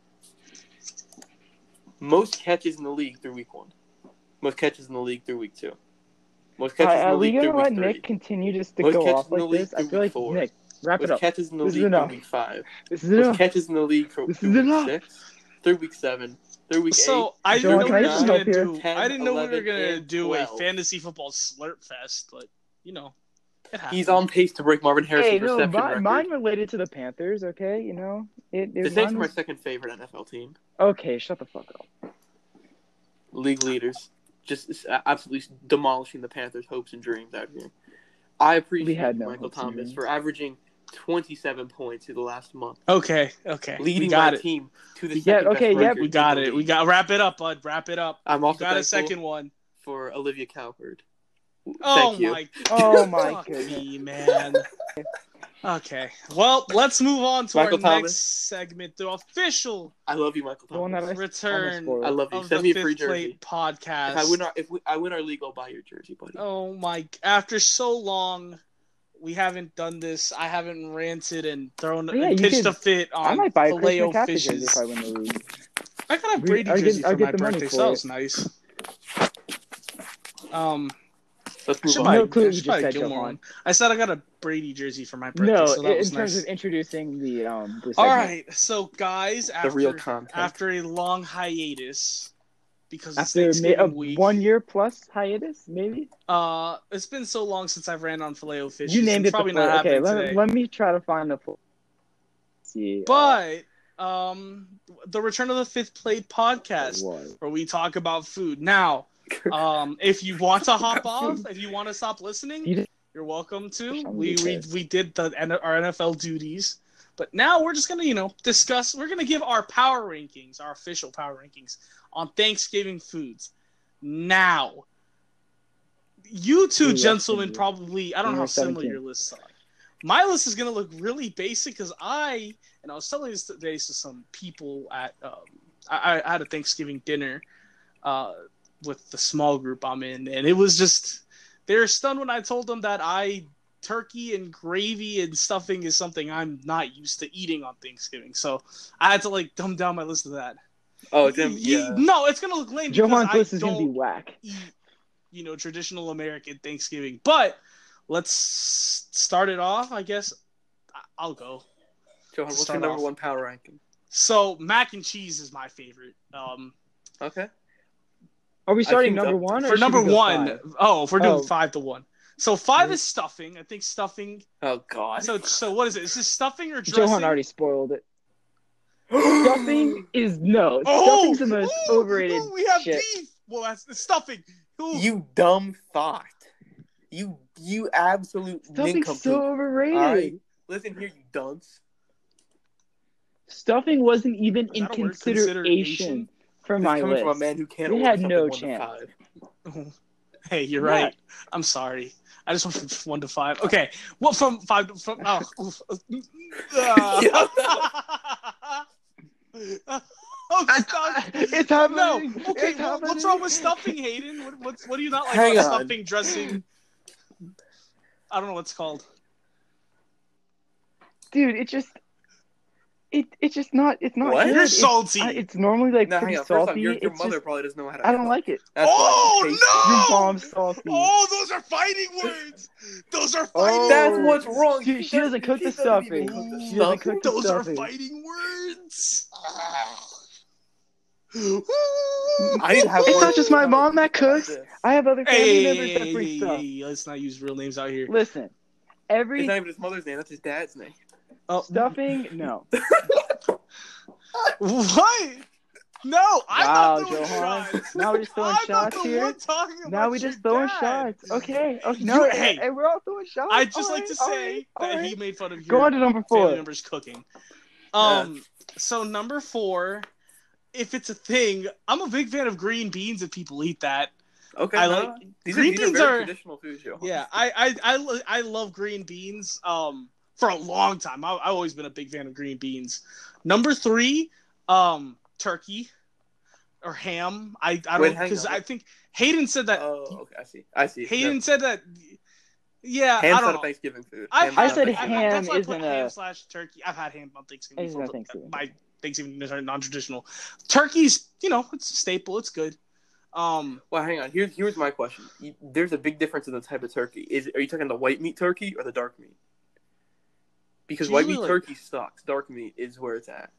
S2: Most catches in the league through week 1. Most catches in the league through week 2. Most catches in the league through week 3.
S3: Are we going to let Nick continue just to go off like this? I feel like,
S2: 4.
S3: Nick, wrap it up.
S2: Most catches in the league through week 5.
S3: This is enough.
S2: Most catches in the league through week 6. Through week 7. Through week 8.
S1: So, I didn't know we were going to do a
S2: 12.
S1: fantasy football slurp fest, but, you know.
S2: He's on pace to break Marvin Harrison's reception record.
S3: Mine related to the Panthers, okay? You know?
S2: The Saints are my second favorite NFL team.
S3: Okay, shut the fuck up.
S2: League leaders. Just absolutely demolishing the Panthers' hopes and dreams out here. I appreciate Michael Thomas for averaging 27 points in the last month.
S1: Okay.
S2: Leading my team to the second best record.
S1: We got it. We got wrap it up, bud. Wrap it up.
S2: I'm also
S1: got a second one
S2: for Olivia Cowherd.
S1: Oh my goodness, man. Okay, well, let's move on to
S2: Michael
S1: our
S2: Thomas.
S1: next segment, the official.
S2: I love you, Michael Thomas.
S1: Return.
S2: I love you.
S1: Of
S2: Send
S1: the
S2: me a
S1: Fifth
S2: free jersey.
S1: Plate podcast.
S2: If I win our league, I'll buy your jersey, buddy.
S1: Oh my! After so long, we haven't done this. I haven't ranted and pitched a fit on
S3: I might buy a Chris
S1: Filet-O
S3: McCaffrey
S1: fishes.
S3: jersey if I win the league.
S1: I got a Brady jersey for my birthday, so that was nice.
S2: Let's move
S3: on. No clue
S1: you just said Gilmore. I said I got a Brady jersey for my birthday.
S3: No,
S1: so that was
S3: in terms
S1: nice.
S3: of introducing the segment.
S1: All right, so guys,
S2: after
S1: a long hiatus, because it's
S3: after
S1: Thanksgiving week,
S3: 1 year plus hiatus, maybe.
S1: It's been so long since I've ran on Filet-O Fish.
S3: You named it
S1: probably
S3: before.
S1: not
S3: okay,
S1: today.
S3: let me try to find the. See,
S1: but the Return of the Fifth Plate podcast, where we talk about food. Now, if you want to hop off, if you want to stop listening, you're welcome to. We did our NFL duties, but now we're just gonna discuss. We're gonna give our power rankings, our official power rankings on Thanksgiving foods. Now, you two gentlemen probably, I don't know how similar your lists are. My list is gonna look really basic because I was telling this today to some people at I had a Thanksgiving dinner with the small group I'm in, and it was just they were stunned when I told them that turkey and gravy and stuffing is something I'm not used to eating on Thanksgiving. So I had to dumb down my list of that.
S2: Oh, yeah.
S1: No, it's gonna look lame.
S3: Johan's list is gonna be whack.
S1: Eat, traditional American Thanksgiving, but let's start it off. I guess I'll go.
S2: Johan, what's your number one power ranking?
S1: So mac and cheese is my favorite.
S2: Okay.
S3: Are we starting number one?
S1: For number one, if we're doing 5-1. So 5 is stuffing. I think stuffing.
S2: Oh God.
S1: So what is it? Is this stuffing or dressing?
S3: Johan already spoiled it. Stuffing is Stuffing's the most overrated
S1: we have
S3: shit.
S1: beef. Well, that's the stuffing.
S2: You dumb thought. You absolute
S3: Stuffing's
S2: nincompoop.
S3: so overrated.
S2: All right. Listen here, you dunce.
S3: Stuffing wasn't even in consideration for my
S2: coming
S3: list.
S2: From a man who can't.
S3: We had no chance.
S1: Hey, you're right. I'm sorry. I just went from 1 to 5. Okay. Well, from 5 to
S3: It's happening.
S1: No. Okay.
S3: It's happening.
S1: What's wrong with stuffing, Hayden? What do you not like about stuffing, dressing? I don't know what's called.
S3: Dude, it's just not. It's not.
S2: What?
S3: Good.
S1: You're salty.
S3: It's normally pretty salty.
S2: Your mother probably doesn't know how to.
S3: I don't like it.
S2: That's
S1: no!
S3: Your mom's salty.
S1: Oh, those are fighting words. Those are fighting.
S2: That's what's wrong.
S3: She doesn't cook the stuffing. She doesn't cook the
S1: Those
S3: stuffing.
S1: are fighting words.
S2: I didn't have.
S3: It's not just my mom that cooks. I have other family members that bring stuff.
S1: Let's not use real names out here.
S3: Listen,
S2: It's not even his mother's name. That's his dad's name.
S3: Stuffing, no.
S1: What? No, I
S3: wow,
S1: thought there were
S3: Johan.
S1: shots.
S3: Now we're just throwing shots here. Now we're just throwing shots. Okay. No, hey, we're all throwing shots.
S1: I'd just like to say that he made fun of
S3: Go on to number 4.
S1: family members cooking. So number 4, if it's a thing, I'm a big fan of green beans if people eat that.
S2: Okay. These green beans are very traditional foods, Johan.
S1: Yeah, I love green beans. For a long time, I've always been a big fan of green beans. Number 3, turkey or ham. I don't, because I think Hayden said that.
S2: Oh, okay, I see.
S1: Hayden said that. Yeah,
S2: Ham's
S1: I don't
S2: not
S1: know.
S2: a Thanksgiving food.
S3: I said ham isn't
S1: ham/turkey. I've had ham on Thanksgiving.
S3: It's not Thanksgiving.
S1: My Thanksgiving is non-traditional. Turkey's, it's a staple. It's good.
S2: Well, hang on. Here's my question. There's a big difference in the type of turkey. Are you talking the white meat turkey or the dark meat? Because white meat turkey sucks. Dark meat is where it's at.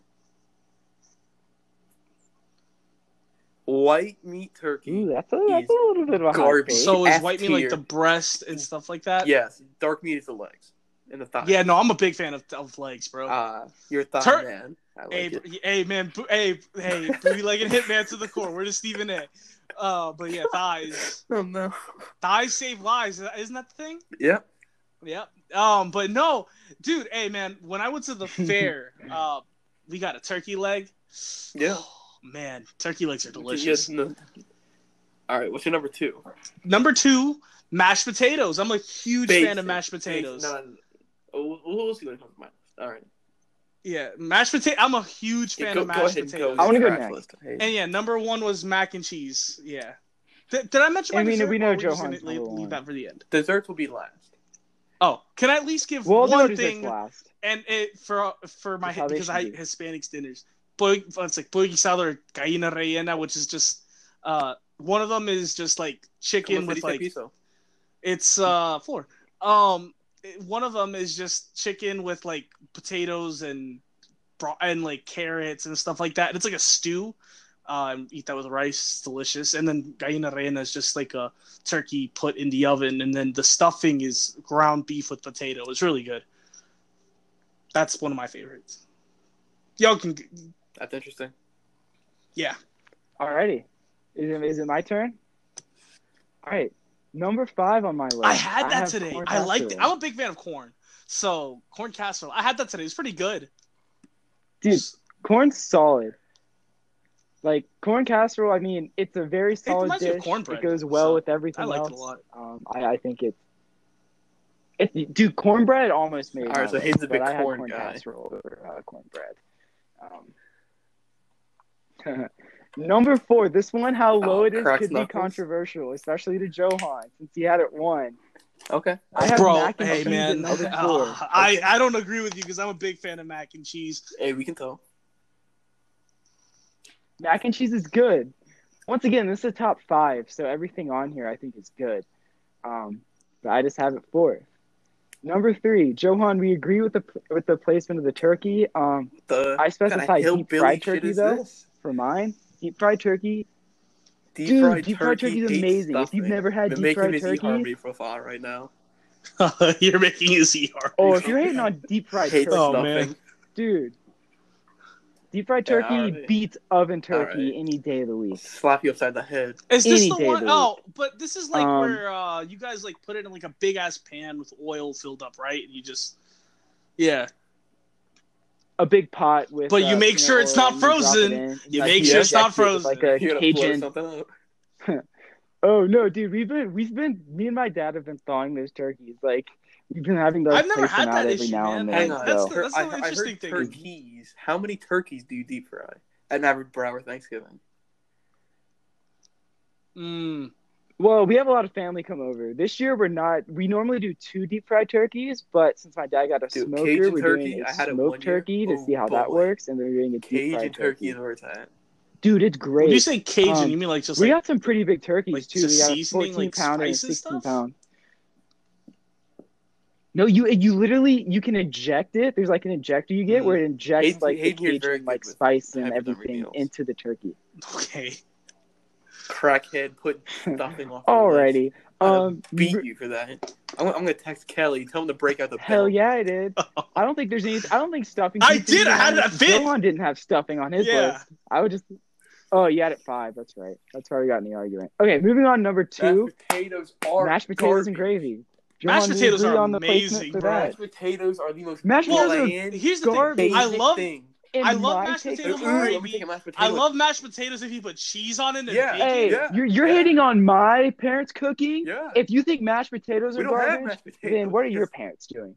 S2: White meat turkey.
S3: Ooh, that's a little bit of a
S2: garbage.
S1: So is white meat like the breast and stuff like that?
S2: Yes. Dark meat is the legs and the thighs.
S1: Yeah, no, I'm a big fan of legs, bro.
S2: You're a thigh man. I like it.
S1: Hey, man. Hey, booty-legged hitman to the core. Where does Stephen A? But yeah, thighs.
S2: Oh, no.
S1: Thighs save lives. Isn't that the thing?
S2: Yep.
S1: Yep. But no, dude. Hey, man. When I went to the fair, we got a turkey leg.
S2: Yeah.
S1: Oh, man, turkey legs are delicious.
S2: All right, what's your number 2?
S1: Number 2, mashed potatoes. I'm a huge fan of mashed potatoes.
S2: Who else you going to talk about? All right.
S1: Yeah, mashed potato. I'm a huge fan of mashed potatoes.
S3: I want to go next.
S1: And yeah, number 1 was mac and cheese. Yeah. Did I mention my dessert?
S3: We know
S1: Johan's leave that for the end.
S2: Desserts will be last.
S1: Oh, can I at least give one thing?
S3: Last.
S1: And it for my because I Hispanics dinners. It's like pollo guisado or gallina rellena, which is just one of them is just like chicken with like it's 4. One of them is just chicken with like potatoes and like carrots and stuff like that. And it's like a stew. Eat that with rice. It's delicious. And then gallina rellena is just like a turkey put in the oven, and then the stuffing is ground beef with potato. It's really good. That's one of my favorites. Y'all can.
S2: That's interesting.
S1: Yeah.
S3: Alrighty. Is it my turn? All right. Number 5 on my list.
S1: I had that today. I liked it. I'm a big fan of corn. So, corn casserole. I had that today. It's pretty good.
S3: Dude, corn's solid. Like, corn casserole, I mean, it's a very solid dish. It goes well with everything else. I like it a lot. I think dude, cornbread almost made it.
S2: All right, so Hayden's a big corn guy.
S3: Casserole over cornbread. Number 4, this one, how low it is could be controversial, especially to Johan, since he had it 1.
S2: Okay.
S3: I have mac and cheese
S1: man.
S3: at number 4.
S1: I don't agree with you because I'm a big fan of mac and cheese.
S2: Hey, we can tell.
S3: Mac and cheese is good. Once again, this is a top 5, so everything on here I think is good. But I just have it 4th. Number 3, Johan, we agree with the placement of the turkey. I specify deep fried turkey though for mine. Deep fried turkey. Deep fried turkey is amazing. Stuffing. If you've never had deep fried turkey,
S2: harmony profile right now.
S1: You're making a harmony.
S3: Oh, if you're hating on deep fried turkey,
S1: man,
S3: dude. Deep fried turkey beats oven turkey any day of the week.
S2: Slap you upside the head.
S1: Is this the one? Oh, but this is like where you guys like put it in like a big ass pan with oil filled up, right? And you just,
S3: a big pot with.
S1: But you make sure it's not frozen. You make sure it's not frozen.
S3: Like a Cajun. Oh no, dude! We've been. Me and my dad have been thawing those turkeys. Like we've been having those.
S1: I've never had that
S3: every
S1: issue,
S3: now and
S1: man.
S3: then.
S1: That's the interesting thing.
S2: Turkeys. How many turkeys do you deep fry at an average Brower Thanksgiving?
S3: Well, we have a lot of family come over. This year, we're not. We normally do 2 deep fried turkeys, but since my dad got a smoker, we're doing a smoked turkey to see how that works, and we're doing a deep fried turkey.
S2: Is where it's at.
S3: Dude, it's great.
S1: When you say Cajun, you mean like just
S3: we got some pretty big turkeys
S1: like
S3: too. We got a 14-pounder and 16-pound. No, you literally you can eject it. There's like an ejector you get where it injects like the Cajun like spice and everything into the turkey.
S1: Okay.
S2: Crackhead put stuffing off.
S3: Alrighty.
S2: Beat you for that. I'm gonna text Kelly. Tell him to break out the.
S3: Hell yeah, I did. I don't think there's any. I don't think stuffing.
S1: I did. I had that fit.
S3: Johan didn't have stuffing on his list. I would just. Oh, you had it 5. That's right. That's why we got in the argument. Okay, moving on. Number 2. Mashed potatoes and gravy.
S1: Mashed potatoes are amazing, bro.
S2: Mashed potatoes are the most.
S3: Mashed potatoes
S1: here's the thing. I love mashed potatoes with gravy. I love mashed potatoes if you put cheese on it and bacon.
S3: Hey, you're hitting on my parents' cooking. Yeah. If you think mashed potatoes are garbage, then what are your parents doing?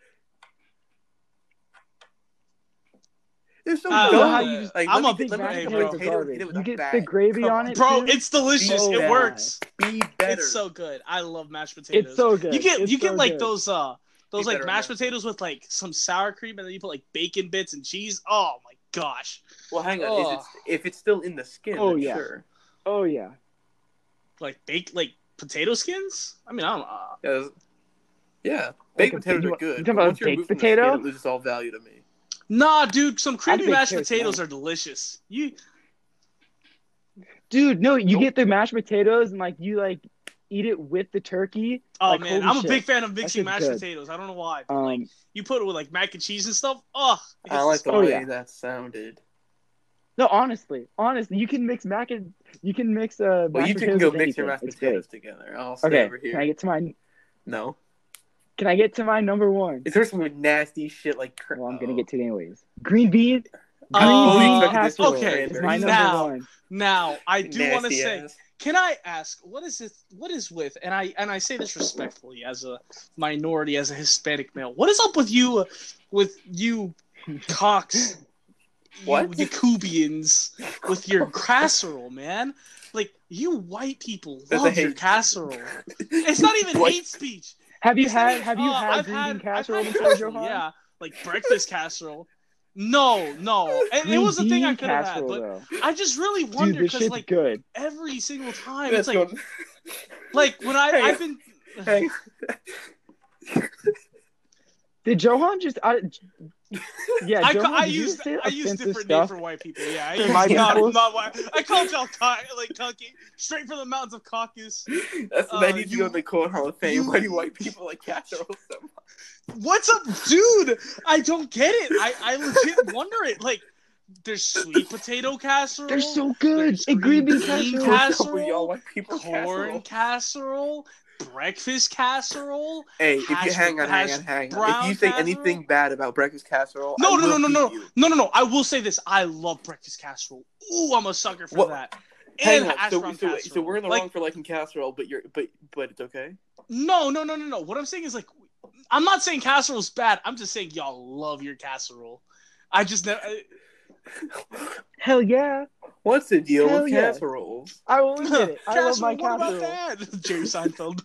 S2: They're so
S1: good. I'm a big fan, bro.
S3: You get the gravy on it,
S1: bro. It's delicious. It works.
S2: Be better.
S1: It's so good. I love mashed potatoes.
S3: It's so good.
S1: You get like those like mashed potatoes with like some sour cream, and then you put like bacon bits and cheese. Oh my gosh.
S2: Well, hang on. If it's still in the skin, then sure.
S3: Oh yeah.
S1: Like potato skins? I mean, I don't know.
S2: Yeah. Baked potatoes are good.
S3: You talking about baked potato?
S2: It loses all value to me.
S1: Nah, dude, some creamy mashed potatoes are delicious.
S3: Dude, no, you get the mashed potatoes and like you like eat it with the turkey.
S1: Oh
S3: like,
S1: man, I'm a big fan of mixing mashed potatoes. I don't know why, but like you put it with like mac and cheese and stuff. Oh,
S2: I like the way that sounded.
S3: No, honestly, you can mix mashed
S2: well, you can go mix your mashed potatoes together. I'll stay over here.
S3: Can I get to mine?
S2: No.
S3: Can I get to my number one?
S2: Is there some nasty shit like?
S3: Well, I'm gonna get to it anyways. Green bean.
S1: Oh,
S3: Green bean
S2: took it this
S3: casserole
S1: okay.
S3: is my number
S1: Now-
S3: one.
S1: Now, I do want to
S2: Nasty
S1: say,
S2: ass.
S1: can I ask, what is with, and I say this respectfully as a minority, as a Hispanic male, what is up with you cocks,
S2: What?
S1: you Yakubians, with your casserole, man? Like, you white people
S2: That's a
S1: love your
S2: hate.
S1: casserole. It's not even
S2: What?
S1: hate speech.
S3: Have you
S1: It's not
S3: had
S1: even-
S3: green
S1: I've
S3: bean
S1: had
S3: casserole before,
S1: casserole,
S3: Johan?
S1: yeah, like breakfast casserole. No, and it was a thing I could have had, but
S3: though.
S1: I just really
S3: Dude,
S1: wonder
S3: this
S1: because
S3: shit's
S1: like
S3: good.
S1: every single time
S2: That's
S1: it's like
S2: going.
S1: like when
S2: Hang
S1: I've
S2: on.
S1: been
S2: Hang.
S3: Did Johan just? Yeah, Johan,
S1: I
S3: did you
S1: used
S3: just say
S1: I use
S3: offensive
S1: different names
S3: stuff?
S1: for white people. Yeah, I
S3: For
S1: use
S3: my people?
S1: not white. I called y'all like Tucky, straight from the mountains of Caucasus.
S2: That needs to go in the Code Hall of Fame.
S1: you-
S2: Why do white people like casserole so much?
S1: What's up, dude? I don't get it. I legit wonder it. Like, there's sweet potato casserole.
S3: They're so good.
S1: There's
S3: And green bean
S1: green
S3: casserole.
S1: cas-
S2: What's up with y'all white people
S1: corn casserole, breakfast casserole.
S2: Hey, if you
S1: hash-
S2: hang on.
S1: hash
S2: If
S1: brown
S2: you say
S1: casserole?
S2: anything bad about breakfast casserole,
S1: No,
S2: I
S1: no,
S2: will
S1: no, no,
S2: beat you.
S1: no. I will say this. I love breakfast casserole. Ooh, I'm a sucker for
S2: What?
S1: that.
S2: Hang
S1: And
S2: on.
S1: hash brown
S2: So
S1: casserole.
S2: we're in the
S1: Like,
S2: wrong for liking casserole, but it's okay.
S1: No. What I'm saying is like, I'm not saying casserole's bad. I'm just saying y'all love your casserole. I just never.
S3: Hell yeah.
S2: What's the deal
S3: Hell
S2: with
S3: yeah.
S2: casseroles?
S3: I will admit it. I love my
S1: Casserole,
S3: casserole.
S1: what about that? Jerry Seinfeld.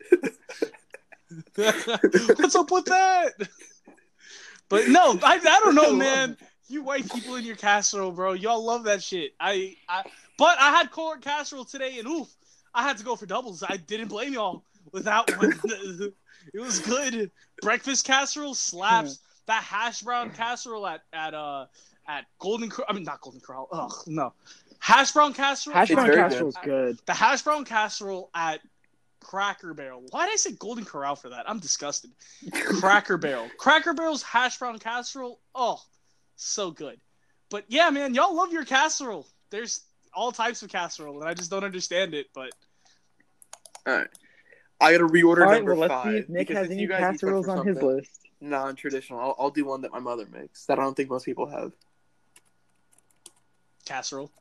S1: What's up with that? But no, I don't know, man. You white people in your casserole, bro. Y'all love that shit. But I had corn casserole today, and oof, I had to go for doubles. I didn't blame y'all with that one. It was good. Breakfast casserole slaps. That hash brown casserole at Golden Corral. I mean, not Golden Corral. Ugh, no. Hash brown casserole.
S3: Hash brown
S2: very good.
S3: casserole is good.
S1: The hash brown casserole at Cracker Barrel. Why did I say Golden Corral for that? I'm disgusted. Cracker Barrel. Cracker Barrel's hash brown casserole. Oh, so good. But yeah, man, y'all love your casserole. There's all types of casserole, and I just don't understand it. But
S2: All right, I gotta reorder
S3: All right,
S2: number
S3: well, let's
S2: 5.
S3: see if Nick
S2: because
S3: has
S2: since
S3: any
S2: you guys each went
S3: casseroles
S2: for
S3: on his
S2: something
S3: list.
S2: non-traditional, I'll do one that my mother makes that I don't think most people have.
S1: casserole.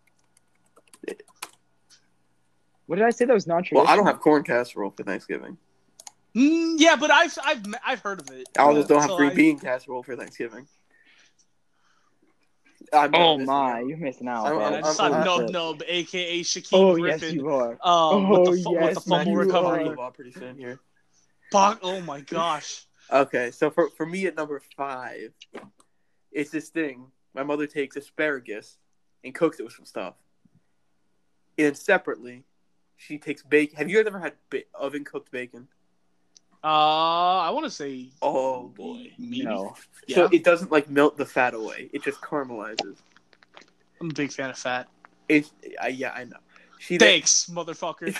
S3: What did I say that was non-traditional?
S2: Well, I don't have corn casserole for Thanksgiving.
S1: Yeah, but I've heard of it.
S2: I just don't have
S1: So
S2: green bean casserole for Thanksgiving.
S3: Oh my, you're missing out.
S2: I'm-
S1: Man, I
S3: bro.
S1: just saw
S2: I'm-
S1: Nub Nub, aka Shaquille
S3: Oh
S1: Griffin.
S3: yes, you are.
S1: With
S3: Oh,
S1: the
S3: yes,
S1: fumble
S3: you
S1: recovery.
S3: are.
S2: Move on pretty soon here.
S1: Oh my gosh.
S2: Okay, so for me at number 5, it's this thing. My mother takes asparagus and cooks it with some stuff. And then separately, she takes bacon. Have you guys ever had oven cooked bacon?
S1: I want to say.
S2: Oh boy.
S1: Maybe.
S3: No.
S1: Yeah,
S2: So it doesn't like melt the fat away. It just caramelizes.
S1: I'm a big fan of fat.
S2: It's yeah, I know. She then-
S1: Thanks, motherfucker.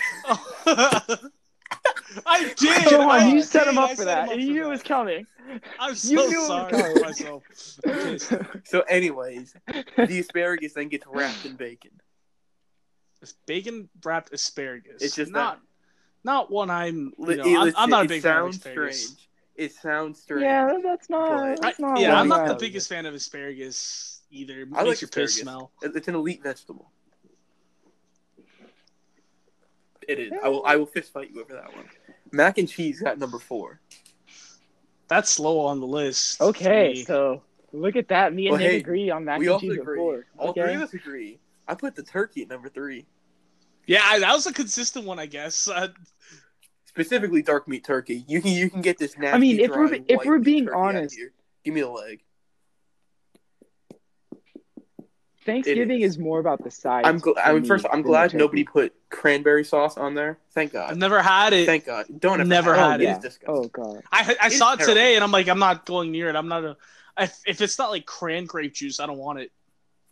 S1: I did.
S3: Johan, you
S1: I
S3: set him
S1: did.
S3: up
S1: I
S3: for
S1: set
S3: that,
S1: him up
S3: and you
S1: for
S3: knew it
S1: that.
S3: was coming.
S1: I'm
S3: You
S1: so
S3: knew it was
S1: sorry
S3: coming.
S1: for myself. I'm pissed.
S2: So, anyways, the asparagus then gets wrapped in bacon.
S1: It's bacon wrapped asparagus.
S2: It's just
S1: not one I'm.
S2: Listen,
S1: I'm not a
S2: it
S1: big fan of
S2: sounds
S1: asparagus.
S2: strange. It sounds strange.
S3: Yeah, that's not.
S2: But-
S3: That's not.
S1: Yeah,
S3: what
S1: I'm
S3: we
S1: not the
S3: got.
S1: biggest fan of asparagus either. It
S2: I
S1: makes
S2: like
S1: your piss
S2: asparagus.
S1: smell.
S2: It's an elite vegetable. It is. I will fist fight you over that one. Mac and cheese got number 4.
S1: That's low on the list. for
S3: Okay,
S1: me.
S3: so look at that. Me and
S2: Well,
S3: Nick
S2: hey,
S3: agree on mac
S2: We
S3: and
S2: also
S3: cheese
S2: agree.
S3: before.
S2: All
S3: Okay.
S2: three of us agree. I put the turkey at number 3.
S1: Yeah, that was a consistent one, I guess.
S2: Specifically, dark meat turkey. You can get this nasty.
S3: I mean, if
S2: dry
S3: we're
S2: white meat
S3: being
S2: turkey out of
S3: honest,
S2: here. Give me the leg.
S3: Thanksgiving is more about the sides.
S2: I'm
S3: than
S2: glad
S3: the
S2: nobody
S3: turkey.
S2: put cranberry sauce on there. Thank
S1: I've
S2: God.
S1: never had it.
S2: Thank God. Don't ever
S1: Never
S2: have
S1: had
S2: it.
S1: it.
S2: It's disgusting.
S3: Oh god.
S1: I
S2: It's
S1: saw it
S2: terrible.
S1: today, and I'm like, I'm not going near it. I'm not if it's not like cran grape juice, I don't want it.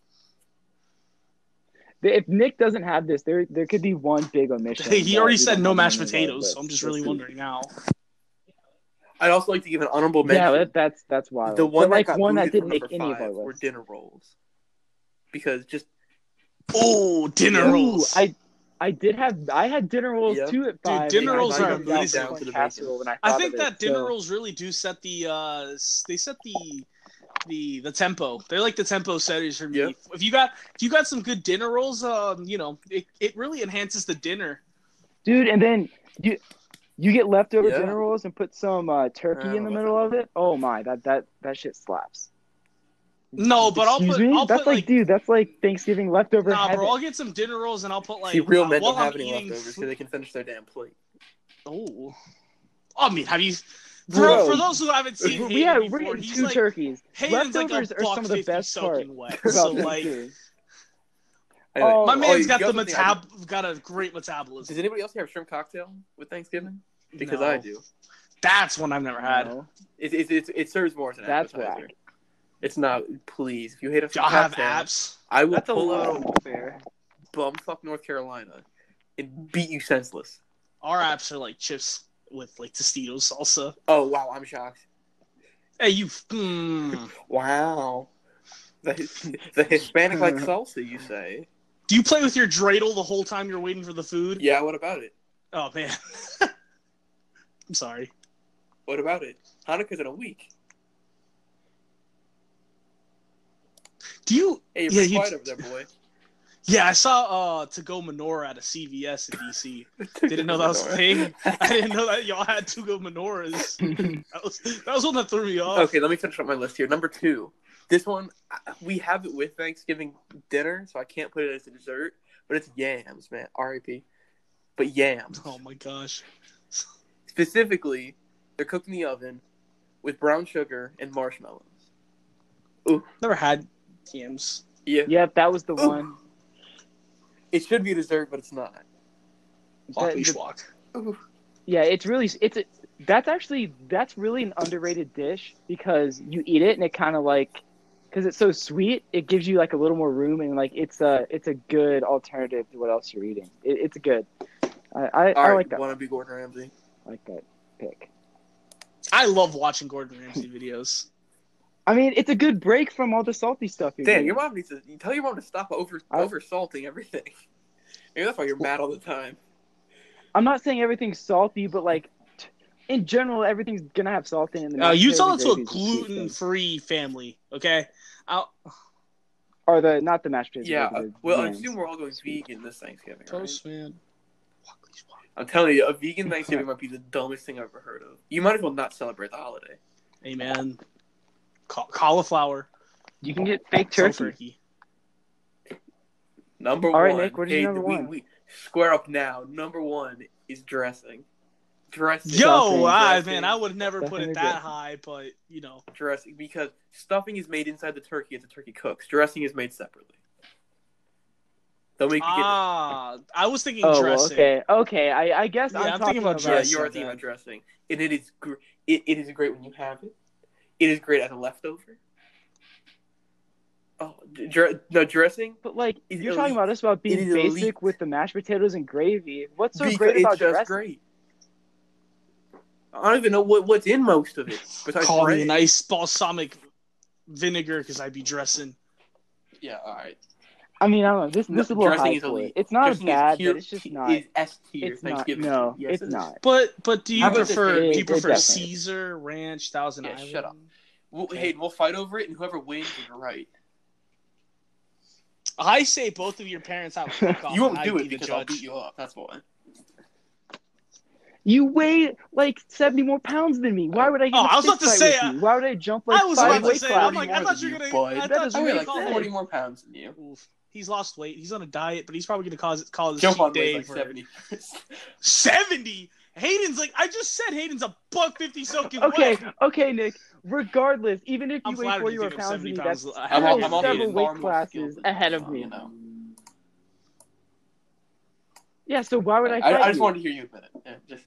S3: If Nick doesn't have this, there could be one big omission.
S1: He
S3: that
S1: already
S3: we
S1: said
S3: don't
S1: no
S3: have
S1: mashed
S3: on any of our
S1: potatoes, so I'm
S3: lists.
S1: just
S3: We'll
S1: really
S3: see.
S1: wondering now.
S2: I'd also like to give an honorable mention.
S3: Yeah, that's wild.
S2: The one
S3: but like
S2: that got
S3: one that
S2: booted
S3: didn't
S2: from
S3: make
S2: number
S3: any of our
S2: 5 were
S3: lists.
S2: dinner rolls. Because just
S1: Oh, dinner
S2: Yeah.
S1: rolls.
S3: Ooh, I had dinner rolls too at 5.
S1: dinner rolls are
S3: amazing.
S1: I think that dinner rolls really do set the the tempo. They're like the tempo setters for me.
S2: Yep.
S1: If you got some good dinner rolls, it really enhances the dinner.
S3: Dude, and then you get leftover dinner rolls and put some turkey in the middle of it. Oh my, that shit slaps.
S1: No, but
S3: that's like Thanksgiving leftover.
S1: Nah, bro, I'll get some dinner rolls and I'll put like.
S2: See, real men don't have any leftovers, so they can finish their damn plate.
S1: Oh, I mean, have you? Bro, for those who haven't seen Hayden
S3: we're
S1: before,
S3: getting
S1: he's
S3: two
S1: like,
S3: turkeys.
S1: Hayden's
S3: Leftovers
S1: like a
S3: are some of the best parts.
S1: Wet. So like,
S2: Anyway,
S1: my man's got a great metabolism.
S2: Does anybody else have shrimp cocktail with Thanksgiving? Because
S1: No.
S2: I do.
S1: That's one I've never had.
S3: No.
S2: It serves more as an appetizer.
S3: That's whack.
S2: It's not. Please, if you hate a
S1: Y'all have
S2: cocktail,
S1: apps?
S2: I will
S3: That's a
S2: pull out
S3: little fair.
S2: bumfuck North Carolina and beat you senseless.
S1: Our apps are like chips with like Tostitos salsa.
S2: Oh wow, I'm shocked.
S1: Hey, you.
S2: Wow. The Hispanic like salsa, you say?
S1: Do you play with your dreidel the whole time you're waiting for the food?
S2: Yeah. What about it?
S1: Oh man. I'm sorry.
S2: What about it? Hanukkah's in a week.
S1: Do you?
S2: Hey, you're quiet over there, boy.
S1: Yeah, I saw To Go Menorah at a CVS in DC. Didn't know that was a thing. I didn't know that y'all had To Go Menorahs. That was one that threw me off.
S2: Okay, let me finish up my list here. Number 2. This one, we have it with Thanksgiving dinner, so I can't put it as a dessert, but it's yams, man. R.I.P. But yams.
S1: Oh my gosh.
S2: Specifically, they're cooked in the oven with brown sugar and marshmallows. Ooh.
S1: Never had yams.
S2: Yeah.
S3: Yep, that was the one.
S2: It should be a dessert, but it's not.
S3: Yeah, that's really an underrated dish because you eat it and it kind of like, because it's so sweet, it gives you like a little more room and like it's a good alternative to what else you're eating. It's good. I like that.
S2: Want to be Gordon Ramsay?
S3: I like that pick.
S1: I love watching Gordon Ramsay videos.
S3: I mean, it's a good break from all the salty stuff.
S2: Damn, your mom needs to tell your mom to stop over salting everything. Maybe that's why you're mad all the time.
S3: I'm not saying everything's salty, but like in general, everything's gonna have salt in it.
S1: You tell it to a gluten-free family, okay?
S3: Or not the mashed potatoes.
S2: Yeah, well, I assume we're all going vegan this Thanksgiving.
S1: Toast,
S2: right?
S1: man.
S2: I'm telling you, a vegan Thanksgiving might be the dumbest thing I've ever heard of. You might as well not celebrate the holiday.
S1: Hey, man. Cauliflower.
S3: You can get fake turkey.
S2: Number
S3: all
S2: one.
S3: All right, Nick, what is number one?
S2: We square up now. Number 1 is dressing. Dressing.
S1: Yo, man, I would never put it that high, but, you know.
S2: Dressing, because stuffing is made inside the turkey as the turkey cooks. Dressing is made separately. They'll make you get
S1: I was thinking dressing.
S3: Okay. I guess
S1: I'm thinking about dressing.
S2: Yeah, you are thinking about dressing. And it is great when you have it. It is great as a leftover. Oh, no, dressing?
S3: But, like, you're talking about us about being basic elite. With the mashed potatoes and gravy. What's so great about dressing? It's just great.
S2: I don't even know what's in most of it.
S1: Call me a nice balsamic vinegar because I'd be dressing.
S2: Yeah, all right.
S3: I mean, I don't know. This is a little high for it. It's not bad, but it's just not.
S2: It's S tier. Thanksgiving.
S3: No,
S2: yes,
S3: it's not.
S1: But do you prefer Caesar, Ranch, Thousand Island?
S2: Shut up. We'll fight over it, and whoever wins is right.
S1: I say both of your parents have a cook-off.
S2: You won't do it because I'll beat you up. That's why.
S3: You weigh like 70 more pounds than me. Why would I get
S1: I was about to say,
S3: why would I jump like 5 weight classes?
S1: I'm like, I thought you were going to...
S2: That is like 40 more pounds than you.
S1: Oof. He's lost weight. He's on a diet, but he's probably going to call this
S2: jump on
S1: day
S2: like 70.
S1: 70? Hayden's like... I just said Hayden's a $150 soaking wet.
S3: Okay, Nick. Regardless, even if you weigh 40 more pounds than me, that's several weight classes ahead of me.
S2: You know.
S3: Yeah, so why would I fight
S2: I just wanted to hear you admit it. Yeah, just...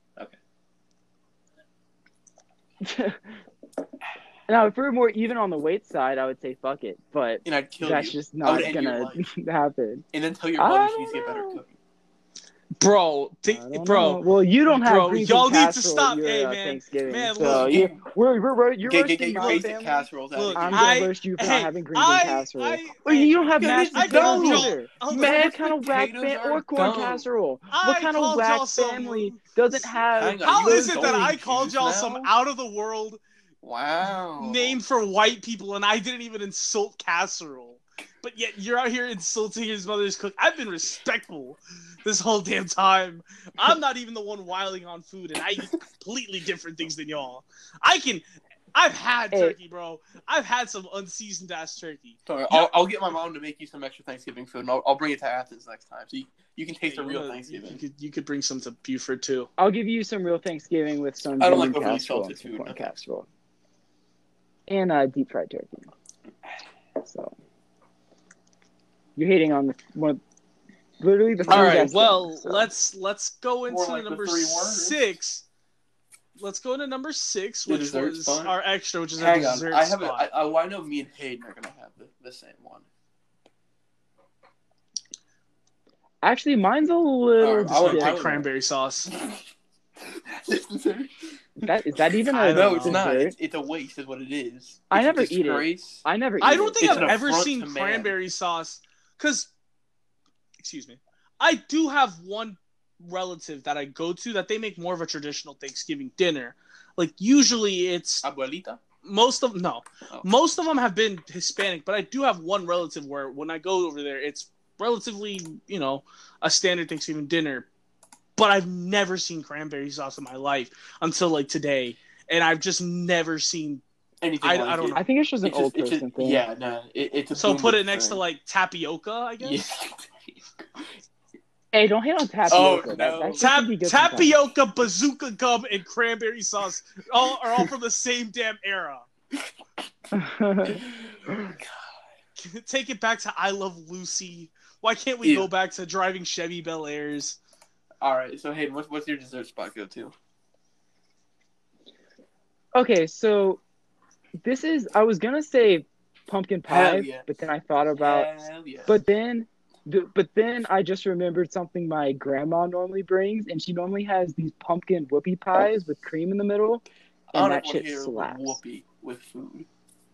S2: Okay.
S3: Now, if we were more even on the weight side, I would say fuck it. But
S2: I'd kill
S3: that's just not gonna happen.
S2: And then tell your mother she needs to get better at cooking.
S1: Bro,
S3: I don't
S1: bro.
S3: know. Well, you don't have
S1: Bro,
S3: greens
S1: y'all
S3: and
S1: need to
S3: casserole
S1: stop.
S3: at your
S1: Hey, man.
S3: Thanksgiving.
S1: Man,
S3: so
S1: look.
S3: you're
S2: Get
S3: roasting
S2: your
S3: my
S2: basic
S3: family.
S2: casseroles out
S1: Look,
S2: of
S3: I'm
S2: here.
S3: gonna roast you for not having greens and casserole. Well,
S1: hey,
S3: you don't have
S2: guys,
S3: mashed
S1: I
S3: potatoes
S1: called y'all.
S3: either.
S1: Hold on.
S3: What kind of whack
S2: potatoes are
S3: or corn
S2: dumb.
S3: casserole?
S1: I
S3: What kind of
S1: called
S3: whack
S1: y'all some-
S3: family doesn't have?
S2: Hang on,
S1: How
S2: you
S1: is it that I
S2: indulging
S1: called
S2: Jews
S1: y'all
S2: now?
S1: some out of the world
S2: Wow.
S1: name for white people and I didn't even insult casserole? But yet you're out here insulting his mother's cook. I've been respectful this whole damn time. I'm not even the one wiling on food, and I eat completely different things than y'all. I've had turkey, bro. I've had some unseasoned ass turkey.
S2: Sorry, I'll get my mom to make you some extra Thanksgiving food, and I'll bring it to Athens next time, so you can taste a real Thanksgiving.
S1: You could bring some to Buford too.
S3: I'll give you some real Thanksgiving with some
S2: I don't like
S3: corn
S2: overly
S3: casserole
S2: salted food.
S3: corn casserole and deep fried turkey. So you're hating on literally the.
S1: All right,
S3: best
S1: well,
S3: thing, so.
S1: let's go into
S2: like
S1: number
S2: the 3 words.
S1: 6. Let's go into number 6, which was
S2: spot?
S1: our extra, which is
S2: Hang
S1: our
S2: on,
S1: dessert
S2: I have
S1: spot.
S2: I know me and Hayden are gonna have the same one.
S3: Actually, mine's a little.
S1: I would
S2: different.
S1: pick cranberry sauce.
S3: Is that even
S1: I
S3: a
S1: don't
S2: No, it's
S1: know.
S2: not.
S3: dessert?
S2: It's a waste, is what it is. It's
S3: I never
S2: a
S3: eat it.
S2: disgrace.
S3: I never.
S1: I
S3: eat
S1: don't
S3: it.
S1: think
S2: It's
S1: I've
S2: an
S1: ever
S2: affront
S1: seen
S2: to man.
S1: cranberry sauce. Because, excuse me, I do have one relative that I go to that they make more of a traditional Thanksgiving dinner. Like, usually it's
S2: Abuelita?
S1: most of
S2: Oh.
S1: most of them have been Hispanic, but I do have one relative where when I go over there, it's relatively, a standard Thanksgiving dinner. But I've never seen cranberry sauce in my life until like today, and I've just never seen
S2: anything.
S1: I don't know.
S3: I think it's just an old person thing.
S2: Yeah, no, it's a.
S1: So put it next
S2: thing.
S1: to like tapioca, I guess.
S2: Yeah.
S3: Hey, don't hate on tapioca.
S2: Oh, no.
S3: That shit can be good
S1: Tapioca, bazooka gum, and cranberry sauce are all from the same damn era.
S3: sometimes.
S1: Take it back to I Love Lucy. Why can't we go back to driving Chevy Bel Airs?
S2: All right, so Hayden, what's your dessert spot go to?
S3: Okay, so I was gonna say pumpkin pie,
S2: Yeah.
S3: but then I thought about,
S2: Yeah.
S3: but then I just remembered something my grandma normally brings, and she normally has these pumpkin whoopie pies with cream in the middle, and that shit slaps.
S2: Whoopie with food.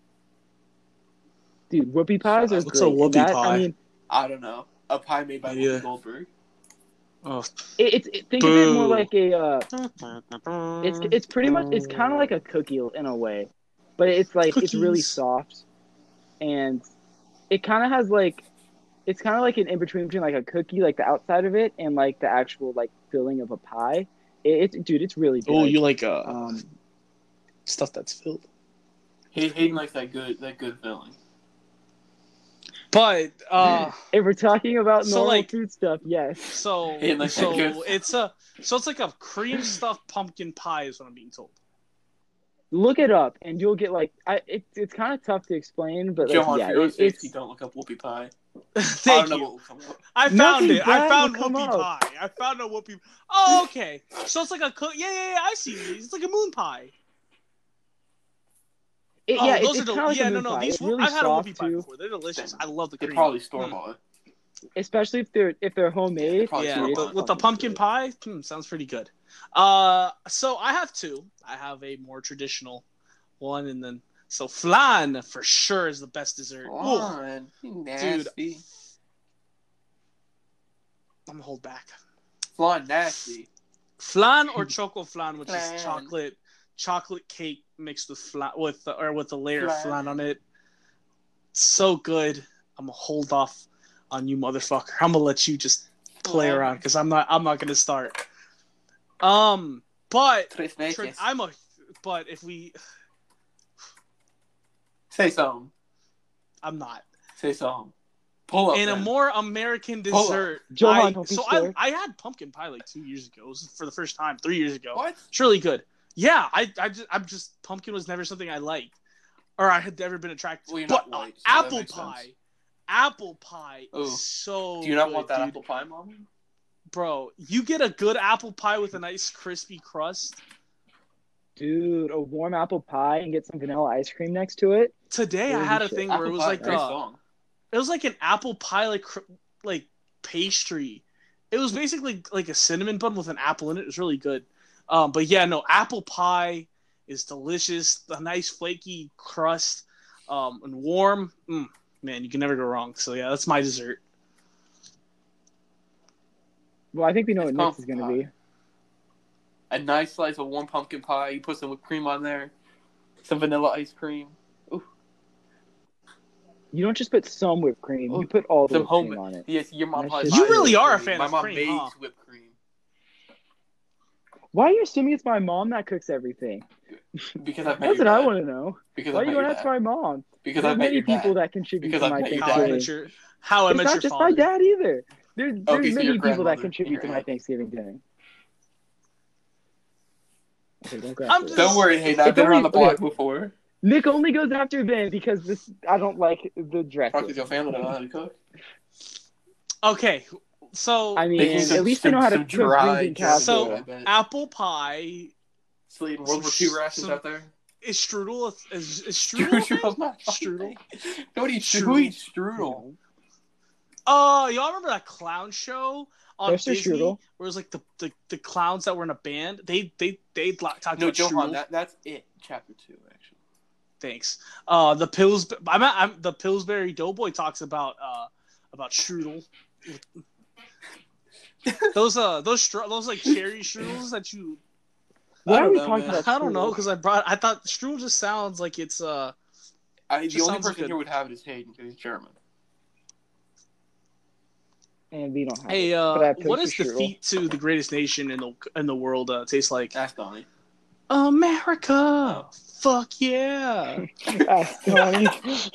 S3: Dude, whoopie pies are
S1: What's
S3: great.
S1: a whoopie pie?
S3: I mean,
S2: I don't know. A pie made by Whoopi Goldberg.
S1: Oh,
S3: think of it more like a. It's pretty much kind of like a cookie in a way, but it's like it's really soft, and it kind of has like it's kind of like an in between like a cookie, like the outside of it, and like the actual like filling of a pie. It's really good.
S1: Oh, you like stuff that's filled.
S2: Hayden likes that good filling.
S1: But
S3: if we're talking about
S1: so
S3: normal
S1: like,
S3: food stuff, yes.
S1: So
S2: it's
S1: like a cream stuffed pumpkin pie is what I'm being told.
S3: Look it up and you'll get like it's kind of tough to explain, but
S2: Johan,
S3: like, yeah,
S2: for your safety, don't look up whoopie pie.
S1: Thank you. I found it. I found whoopie pie. I found a whoopie. Oh, okay. So it's like a yeah. I see these. It's like a moon pie.
S3: Those are like a moon pie.
S1: These
S3: really
S1: I've had a whoopie
S3: soft
S1: pie
S3: too.
S1: before. They're delicious. I love the cream.
S2: They're probably store bought.
S3: Especially if they're homemade.
S1: With the pumpkin pie, sounds pretty good. So I have two. I have a more traditional one, and then so flan for sure is the best dessert.
S2: Flan, nasty.
S1: Dude, I'm gonna hold back.
S2: Flan nasty.
S1: Flan or choco flan, which is chocolate cake mixed with flan with a layer of flan on it. So good. I'm gonna hold off on you, motherfucker. I'm gonna let you just play around because I'm not gonna start. But if we
S2: say something,
S1: I'm not.
S2: Say something. Pull up.
S1: In a more American dessert,
S3: Johan,
S1: I had pumpkin pie like 2 years ago. It was for the first time 3 years ago.
S2: What?
S1: It's really good. Yeah, I'm just pumpkin was never something I liked or I had ever been attracted to. But apple pie. Apple pie is so
S2: Do you not
S1: good,
S2: want that
S1: dude.
S2: apple pie, Mom?
S1: Bro, you get a good apple pie with a nice crispy crust.
S3: Dude, a warm apple pie and get some vanilla ice cream next to it.
S1: Today I had a thing where it was like
S2: it was like
S1: an apple pie like pastry, It was basically like a cinnamon bun with an apple in it. It was really good. But yeah, no, apple pie is delicious. A nice flaky crust, and warm. Man, you can never go wrong. So yeah, that's my dessert.
S3: Well, I think we know what Nick's is going to be.
S2: A nice slice of warm pumpkin pie. You put some whipped cream on there. Some vanilla ice cream. Ooh.
S3: You don't just put some whipped cream. You put all the whipped cream on it.
S2: Yes, your mom probably
S1: You really are a fan
S2: of
S1: cream.
S2: My mom makes whipped cream.
S3: Why are you assuming it's my mom that cooks everything?
S2: Because I've met
S3: That's
S2: your
S3: what
S2: dad.
S3: I want to know.
S2: Because
S3: why are you going to ask my mom?
S2: Because
S3: There's
S2: I've met
S3: many
S2: your dad.
S3: people that contribute to my Thanksgiving.
S1: It's
S3: not just my dad either. There's many people that contribute to my Thanksgiving dinner. Okay,
S2: don't worry, hey, I've been around the block before.
S3: Nick only goes after Ben because I don't like the dress.
S2: Fuck, your family don't know how to cook.
S1: Okay, so
S3: I mean, at least they know how to cook beans and casserole.
S1: So apple pie.
S2: Sleeping World War II rations out there.
S1: Is strudel strudel?
S2: Not
S1: strudel.
S2: Nobody eats strudel. Who eats strudel?
S1: Y'all remember that clown show on Disney
S3: strudel.
S1: Where it was like the clowns that were in a band? They talked about
S2: Johan,
S1: strudel.
S2: That's it. Chapter 2, actually.
S1: Thanks. The Pillsbury Doughboy talks about strudel. those like cherry strudels that you.
S3: What are we talking about?
S1: I don't know because I thought strudel just sounds like it's
S2: the only person here would have it is Hayden because he's German.
S3: And we don't have.
S1: Hey, what does defeat to the greatest nation in the world taste like?
S2: Ask Donnie.
S1: America, fuck yeah.
S3: Ask Donnie.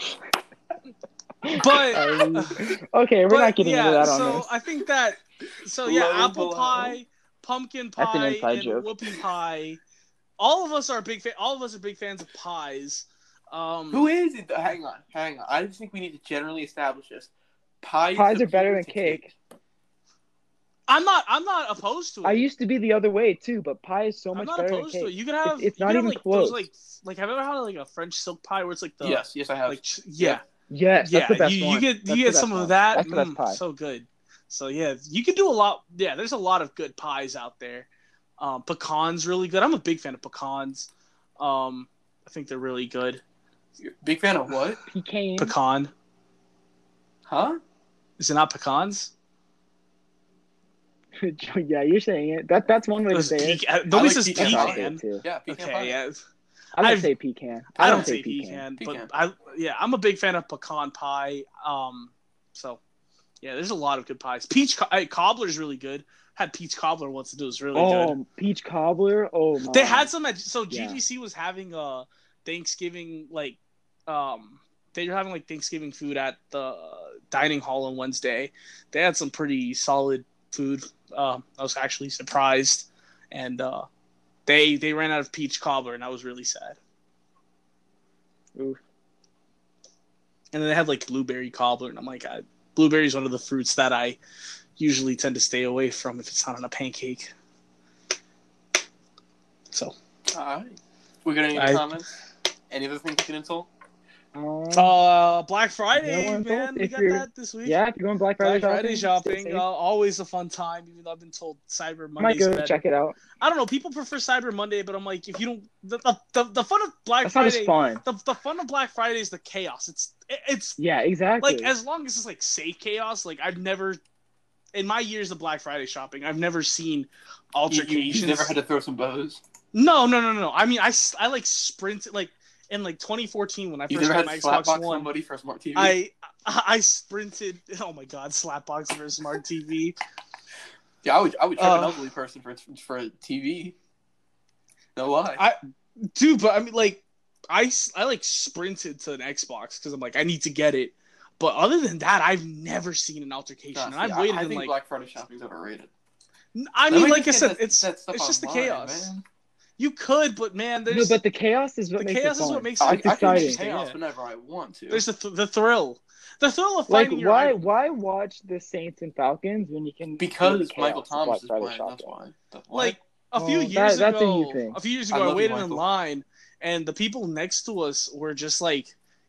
S1: But
S3: okay, we're not getting into that on
S1: so
S3: this.
S1: I think that. So yeah, apple pie, pumpkin pie, and whoopie pie. All of us are big fans of pies.
S2: Who is it? Hang on. I just think we need to generally establish this.
S3: Pies are better than cake.
S1: I'm not opposed to it.
S3: I used to be the other way too, but pie is so much better than cake. I'm not opposed to it.
S1: You can have
S3: it's not even close.
S1: Like have you ever had like a French silk pie where it's like the
S2: yes I have
S3: Yes, that's the best one.
S1: You get some of that.
S3: That's the best pie.
S1: So good. So yeah, you can do a lot. Yeah, there's a lot of good pies out there. Pecans really good. I'm a big fan of pecans. I think they're really good.
S2: You're a big fan of what?
S1: Pecan.
S2: Huh?
S1: Is it not pecans?
S3: Yeah, you're saying it. That's one way to say it.
S1: Nobody says pecan.
S2: Yeah, pecan.
S1: Okay, yeah.
S3: I don't say pecan.
S1: I don't say pecan, but I'm a big fan of pecan pie. So yeah, there's a lot of good pies. Peach cobbler is really good. Had peach cobbler once. It was really good.
S3: Oh, peach cobbler. Oh my.
S1: They had some GGC was having a Thanksgiving they were having like Thanksgiving food at the dining hall on Wednesday. They had some pretty solid food. I was actually surprised, and they ran out of peach cobbler, and I was really sad.
S3: Oof.
S1: And then they had like blueberry cobbler, and I'm like, blueberry is one of the fruits that I usually tend to stay away from if it's not on a pancake. So,
S2: all right. We got any comments? Any other things you can insult?
S1: Black Friday, man. We got that this week.
S3: Yeah, if you're going Black Friday
S1: shopping, always a fun time. Even though I've been told Cyber Monday.
S3: Might go check it out.
S1: I don't know. People prefer Cyber Monday, but I'm like, if you don't, the fun of Black Friday, the fun of Black Friday is the chaos. It's
S3: yeah, exactly.
S1: Like as long as it's like safe chaos. Like I've never, in my years of Black Friday shopping, I've never seen altercations.
S2: You never had to throw some bows.
S1: No. I mean, I like sprinted like. In like 2014, when I first got my Xbox One,
S2: somebody for a smart TV.
S1: I sprinted. Oh my god, slapbox for a smart TV.
S2: Yeah, I would trip an elderly person for a TV. No lie.
S1: But I mean, like, I like sprinted to an Xbox because I'm like, I need to get it. But other than that, I've never seen an altercation, and I've waited.
S2: I think Black Friday shopping is overrated.
S1: I mean, like I said, it's just the chaos. Man. You could, but man, there's
S3: but the chaos is what makes it fun.
S1: What makes it
S2: exciting. I can chaos whenever I want to.
S1: There's the thrill of finding your item.
S3: Why watch the Saints and Falcons when you can?
S2: Because Michael Thomas is playing. That's why.
S1: Like a few years ago, I waited in line, and the people next to us were just like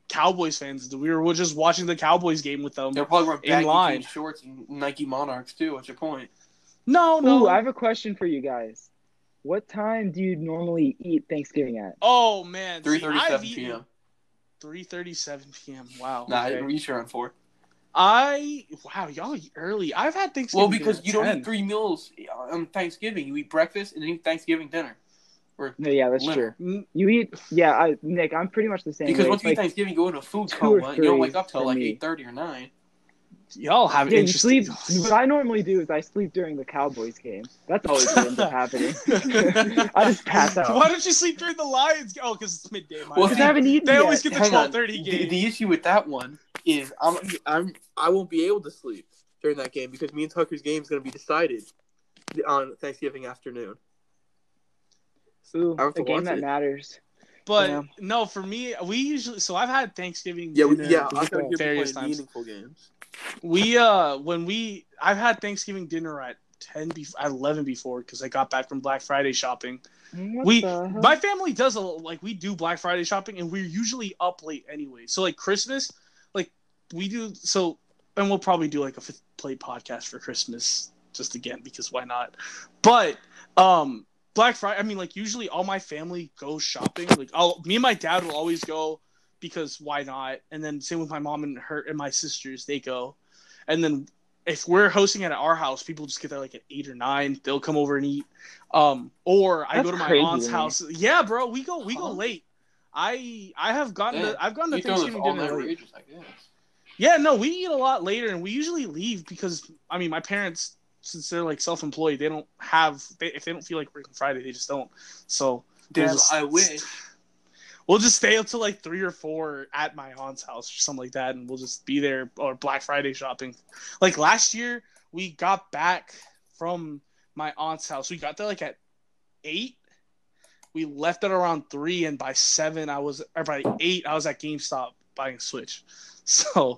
S1: Cowboys fans. We were just watching the Cowboys game with them.
S2: They're probably wearing
S1: in
S2: baggy
S1: line.
S2: jean shorts and Nike Monarchs too. What's your point?
S1: No.
S3: Ooh, I have a question for you guys. What time do you normally eat Thanksgiving at?
S1: Oh man,
S2: 3:37 p.m.
S1: 3:37 p.m. Wow.
S2: Nah,
S1: okay.
S2: you sure on 4?
S1: Wow, y'all eat early. I've had Thanksgiving.
S2: Well, because you don't
S1: 10.
S2: eat 3 meals on Thanksgiving. You eat breakfast and then you eat Thanksgiving dinner.
S3: No, yeah, that's
S2: Dinner.
S3: true. You eat, yeah, Nick, I'm pretty much the same.
S2: Because
S3: way.
S2: once you eat Thanksgiving, you go into a food coma. You don't wake up till like 8:30 or 9.
S1: Y'all have
S3: Yeah,
S1: interesting.
S3: you sleep. What I normally do is I sleep during the Cowboys game. That's always what ends up happening. I just pass out.
S1: Why don't you sleep during the Lions? Oh, because it's midday.
S2: Well,
S3: Because I haven't eaten
S1: They
S3: yet.
S1: always get the 12:30 game.
S2: The issue with that one is I won't be able to sleep during that game because me and Tucker's game is going to be decided on Thanksgiving afternoon.
S3: Ooh,
S2: I have to
S3: a game
S2: watch
S3: that
S2: it.
S3: matters.
S1: But
S3: Yeah.
S1: no, for me, we usually. So I've had Thanksgiving.
S2: Yeah,
S1: dinner
S2: I thought you were
S1: various
S2: playing
S1: times.
S2: meaningful games.
S1: I've had Thanksgiving dinner at 11 before because I got back from Black Friday shopping. My family does we do Black Friday shopping and we're usually up late anyway. So like Christmas, like we do so, and we'll probably do like a fifth plate podcast for Christmas just again because why not? But Black Friday, I mean like usually all my family goes shopping. Like me and my dad will always go because why not? And then same with my mom and her and my sisters, they go. And then if we're hosting it at our house, people just get there like at 8 or 9. They'll come over and eat. Or I go to my aunt's house. Yeah, bro, we go late. I've gone to Thanksgiving dinner late.
S2: I guess.
S1: Yeah, no, we eat a lot later, and we usually leave because I mean my parents, since they're like self-employed, they don't have if they don't feel like working Friday, they just don't. So
S2: I wish.
S1: We'll just stay up till like 3 or 4 at my aunt's house or something like that, and we'll just be there or Black Friday shopping. Like last year, we got back from my aunt's house. We got there like at 8. We left at around 3, and by 8, I was at GameStop buying a Switch. So,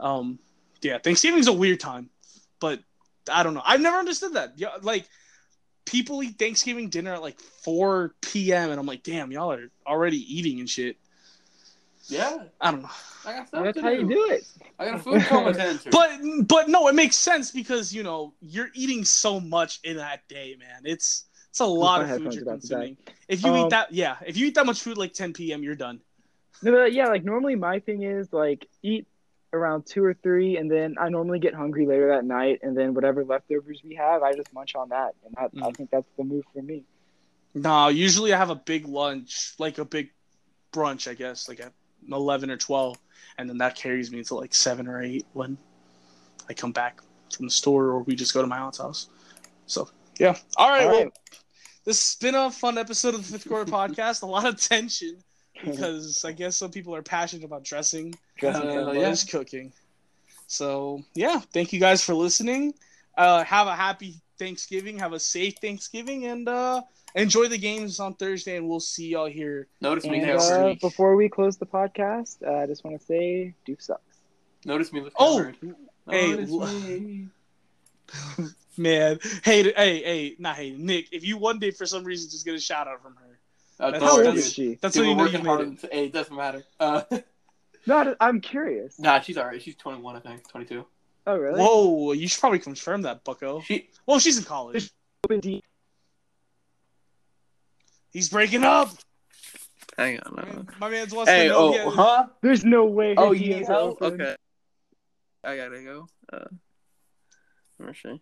S1: yeah, Thanksgiving's a weird time, but I don't know. I've never understood that. Yeah, like. People eat Thanksgiving dinner at like 4 p.m. and I'm like, damn, y'all are already eating and shit.
S2: Yeah.
S1: I don't know.
S2: I got stuff
S3: That's
S2: to
S3: how you do it.
S2: I got a food coma to enter.
S1: But no, it makes sense because, you know, you're eating so much in that day, man. It's a lot of food you're consuming. If you eat that much food like 10 p.m., you're done.
S3: No, but yeah, like normally my thing is like eat around 2 or 3, and then I normally get hungry later that night, and then whatever leftovers we have, I just munch on that, and I think that's the move for me.
S1: No, usually I have a big lunch, like a big brunch, I guess, like at 11 or 12, and then that carries me until like 7 or 8 when I come back from the store or we just go to my aunt's house. So, yeah. All right. Well, this has been a fun episode of the Fifth Quarter Podcast. A lot of tension. Because I guess some people are passionate about dressing as cooking. So, yeah. Thank you guys for listening. Have a happy Thanksgiving. Have a safe Thanksgiving. And enjoy the games on Thursday. And we'll see y'all here.
S2: Notice me
S1: next week.
S3: Before we close the podcast, I just want to say Duke sucks.
S2: Notice me.
S1: Hey. Man. Hey, Nick, if you one day for some reason just get a shout out from her.
S3: How old is she?
S1: That's what you know you made it.
S2: Hey, it doesn't matter.
S3: No, I'm curious.
S2: Nah, she's alright. She's 21, I think. 22.
S3: Oh, really?
S1: Whoa, you should probably confirm that, bucko. She's in college. He's breaking up.
S2: Hang on.
S1: My man's wants to know.
S2: Huh?
S3: There's no way.
S2: Oh, you need help? Okay. I gotta go. Let me see.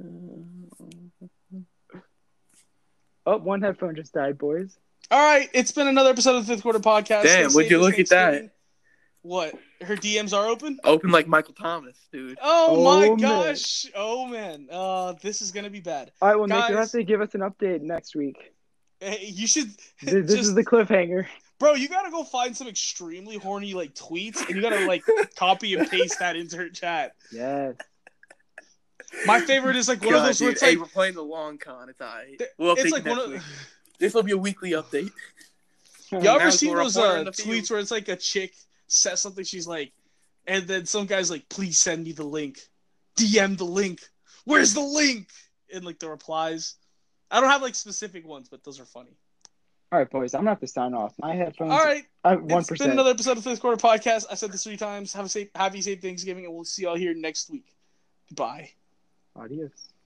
S3: Oh, one headphone just died, boys.
S1: All right, it's been another episode of the Fifth Quarter Podcast.
S2: Damn, would you look at that?
S1: What? Her DMs are open?
S2: Open like Michael Thomas, dude.
S1: Oh my gosh. Oh, man. This is going to be bad.
S3: All right, well, Nick, you'll have to give us an update next week.
S1: Hey, you should...
S3: This is the cliffhanger.
S1: Bro, you got to go find some extremely horny, like, tweets, and you got to, like, copy and paste that into her chat.
S3: Yes.
S1: My favorite is, like, one of those where it's like...
S2: Hey, we're playing the long con. It's all right. We'll update like next week. This will be a weekly update.
S1: Y'all ever seen those tweets where it's like a chick says something, she's like, and then some guy's like, please send me the link. DM the link. Where's the link? And like the replies. I don't have like specific ones, but those are funny.
S3: All right, boys. I'm gonna have to sign off. My headphones.
S1: All right.
S3: 1%.
S1: It's been another episode of Fifth Quarter Podcast. I said this 3 times. Happy safe Thanksgiving, and we'll see y'all here next week. Bye.
S3: Adios.